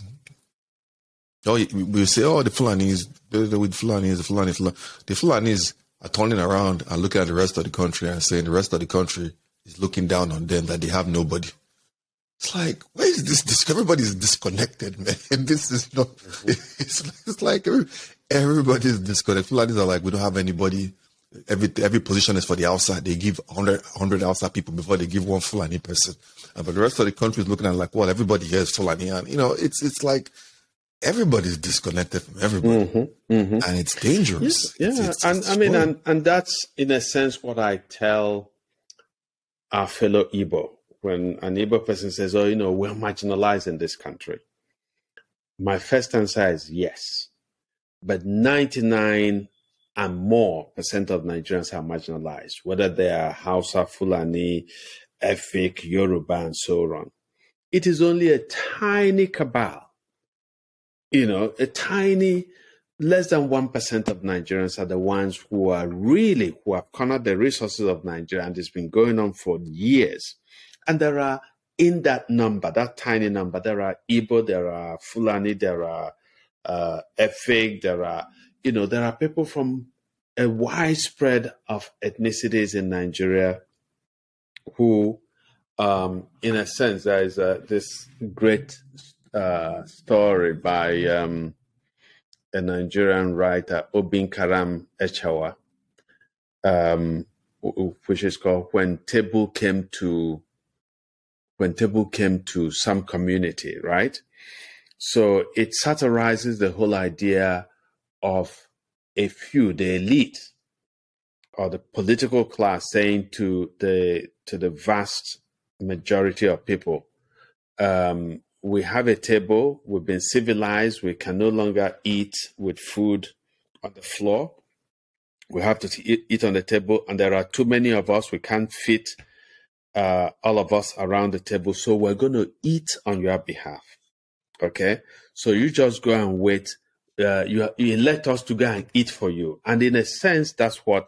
S2: we say, the Fulanis, they're with Fulanis, the Fulanis are turning around and looking at the rest of the country and saying the rest of the country is looking down on them, that they have nobody. It's like, where is this? Everybody's disconnected, man. And this is not, it's like everybody's disconnected. Fulanis are like, we don't have anybody. Every position is for the outside. They give 100 outside people before they give one Fulani person. But the rest of the country is looking at like, well, everybody here is Fulani. And, it's like everybody's disconnected from everybody.
S1: Mm-hmm, mm-hmm.
S2: And it's dangerous.
S1: Yeah. And that's in a sense what I tell our fellow Igbo. When an Igbo person says, we're marginalized in this country. My first answer is yes. But 99% and more percent of Nigerians are marginalized, whether they are Hausa, Fulani, Efik, Yoruba, and so on. It is only a tiny cabal, a tiny, less than 1% of Nigerians are the ones who have cornered the resources of Nigeria, and it's been going on for years. And there are, in that number, that tiny number, there are Igbo, there are Fulani, there are Efik, there are people from a widespread of ethnicities in Nigeria who, in a sense, there is this great story by a Nigerian writer, Obin Karam Echawa, which is called When Table Came to Some Community, right? So it satirizes the whole idea of a few, the elite or the political class, saying to the vast majority of people, we have a table, we've been civilized, we can no longer eat with food on the floor. We have to eat on the table, and there are too many of us, we can't fit all of us around the table, so we're going to eat on your behalf. Okay, so you just go and wait. You elect us to go and eat for you, and in a sense, that's what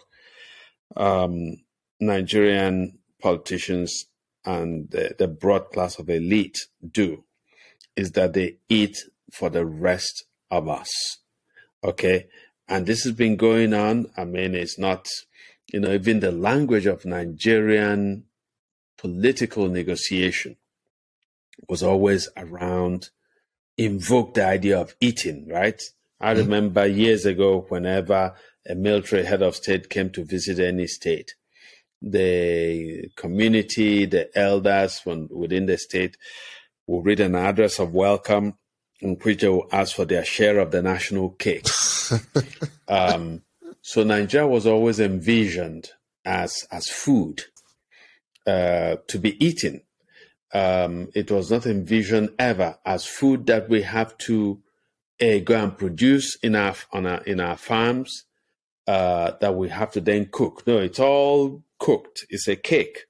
S1: Nigerian politicians and the broad class of elite do, is that they eat for the rest of us. Okay, and this has been going on. I mean, it's not, even the language of Nigerian political negotiation was always around, invoke the idea of eating, right? I remember years ago, whenever a military head of state came to visit any state, the community, the elders within the state will read an address of welcome in which they will ask for their share of the national cake. So Nigeria was always envisioned as food to be eaten. It was not envisioned ever as food that we have to go and produce in our farms that we have to then cook. No, it's all cooked. It's a cake.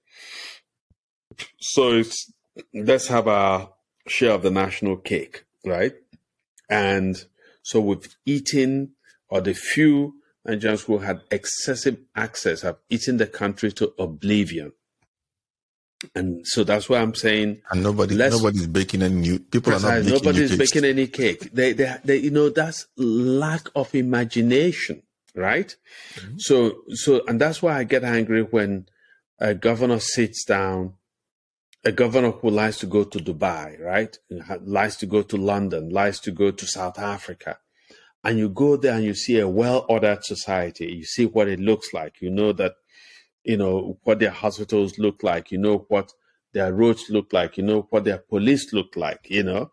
S1: So let's have our share of the national cake, right? And so we've eaten, or the few Nigerians who had excessive access have eaten the country to oblivion. And so that's why I'm saying,
S2: and nobody's baking any new. People are not baking
S1: nobody's baking any cake. They that's lack of imagination, right? Mm-hmm. So, and that's why I get angry when a governor sits down, a governor who likes to go to Dubai, right? Likes to go to London, likes to go to South Africa, and you go there and you see a well-ordered society. You see what it looks like. You know that. What their hospitals look like, what their roads look like. You know what their police look like. You know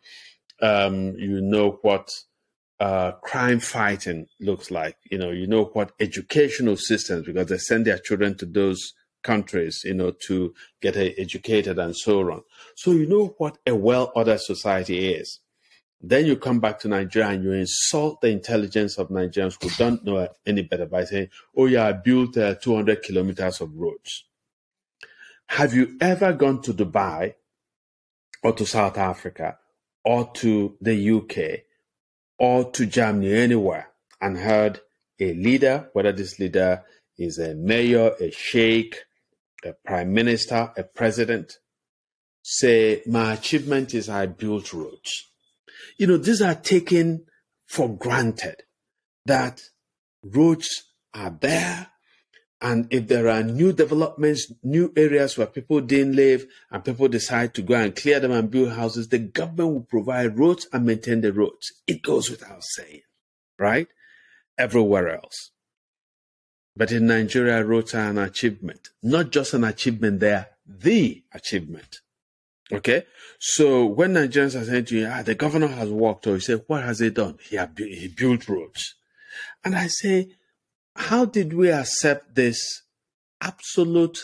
S1: what crime fighting looks like. You know what educational systems, because they send their children to those countries, to get educated and so on. So you know what a well-ordered society is. Then you come back to Nigeria and you insult the intelligence of Nigerians who don't know any better by saying, oh yeah, I built 200 kilometers of roads. Have you ever gone to Dubai or to South Africa or to the UK or to Germany, anywhere, and heard a leader, whether this leader is a mayor, a sheikh, a prime minister, a president, say, my achievement is I built roads? These are taken for granted, that roads are there. And if there are new developments, new areas where people didn't live, and people decide to go and clear them and build houses, the government will provide roads and maintain the roads. It goes without saying, right? Everywhere else. But in Nigeria, roads are an achievement. Not just an achievement, they are the achievement. Okay? So when Nigerians are saying to you, the governor has worked, or you say, what has he done? He built roads. And I say, how did we accept this absolute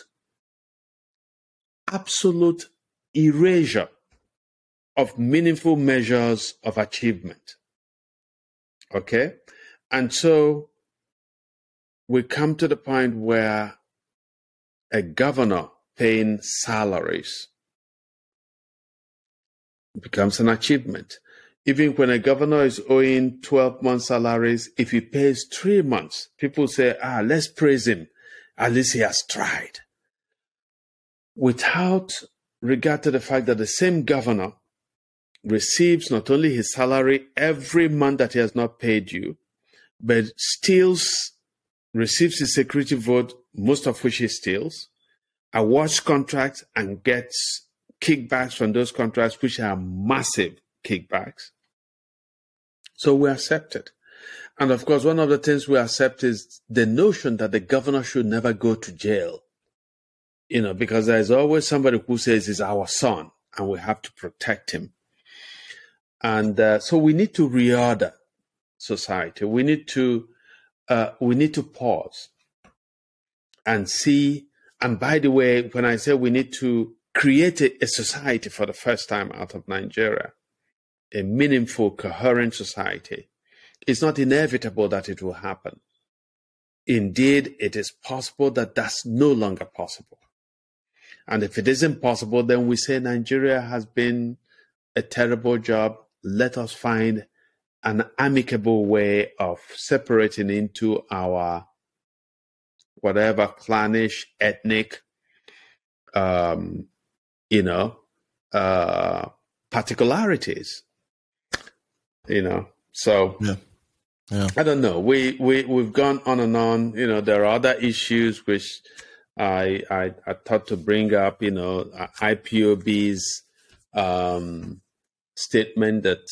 S1: erasure of meaningful measures of achievement? Okay? And so we come to the point where a governor paying salaries becomes an achievement. Even when a governor is owing 12 months salaries, if he pays 3 months, people say, let's praise him. At least he has tried. Without regard to the fact that the same governor receives not only his salary every month that he has not paid you, but receives his security vote, most of which he steals, awards contracts and gets kickbacks from those contracts, which are massive kickbacks. So we accept it. And of course, one of the things we accept is the notion that the governor should never go to jail. Because there's always somebody who says he's our son and we have to protect him. And so we need to reorder society. We need to pause and see. And by the way, when I say we need to create a society for the first time out of Nigeria, a meaningful, coherent society, it's not inevitable that it will happen. Indeed, it is possible that that's no longer possible. And if it isn't possible, then we say Nigeria has been a terrible job. Let us find an amicable way of separating into our whatever clannish, ethnic, particularities. So
S2: yeah.
S1: I don't know. We've gone on and on. There are other issues which I thought to bring up. IPOB's statement that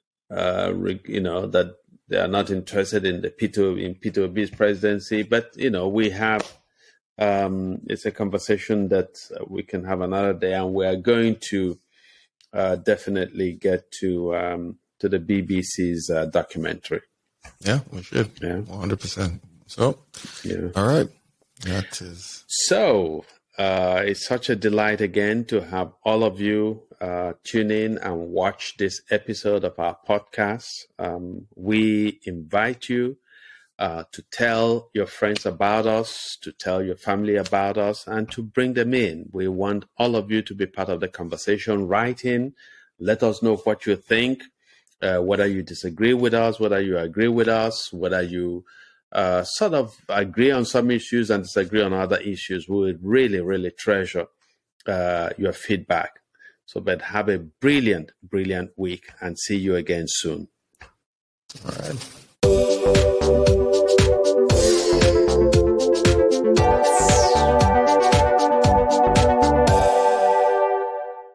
S1: that they are not interested in P2B's presidency, but we have. It's a conversation that we can have another day, and we are going to definitely get to the BBC's documentary.
S2: Yeah, we should. Yeah, 100%. So, yeah. All right. That is. So,
S1: it's such a delight again to have all of you tune in and watch this episode of our podcast. We invite you to tell your friends about us, to tell your family about us, and to bring them in. We want all of you to be part of the conversation. Write in. Let us know what you think, whether you disagree with us, whether you agree with us, whether you sort of agree on some issues and disagree on other issues. We would really, really treasure your feedback. So, but have a brilliant, brilliant week, and see you again soon.
S2: All right.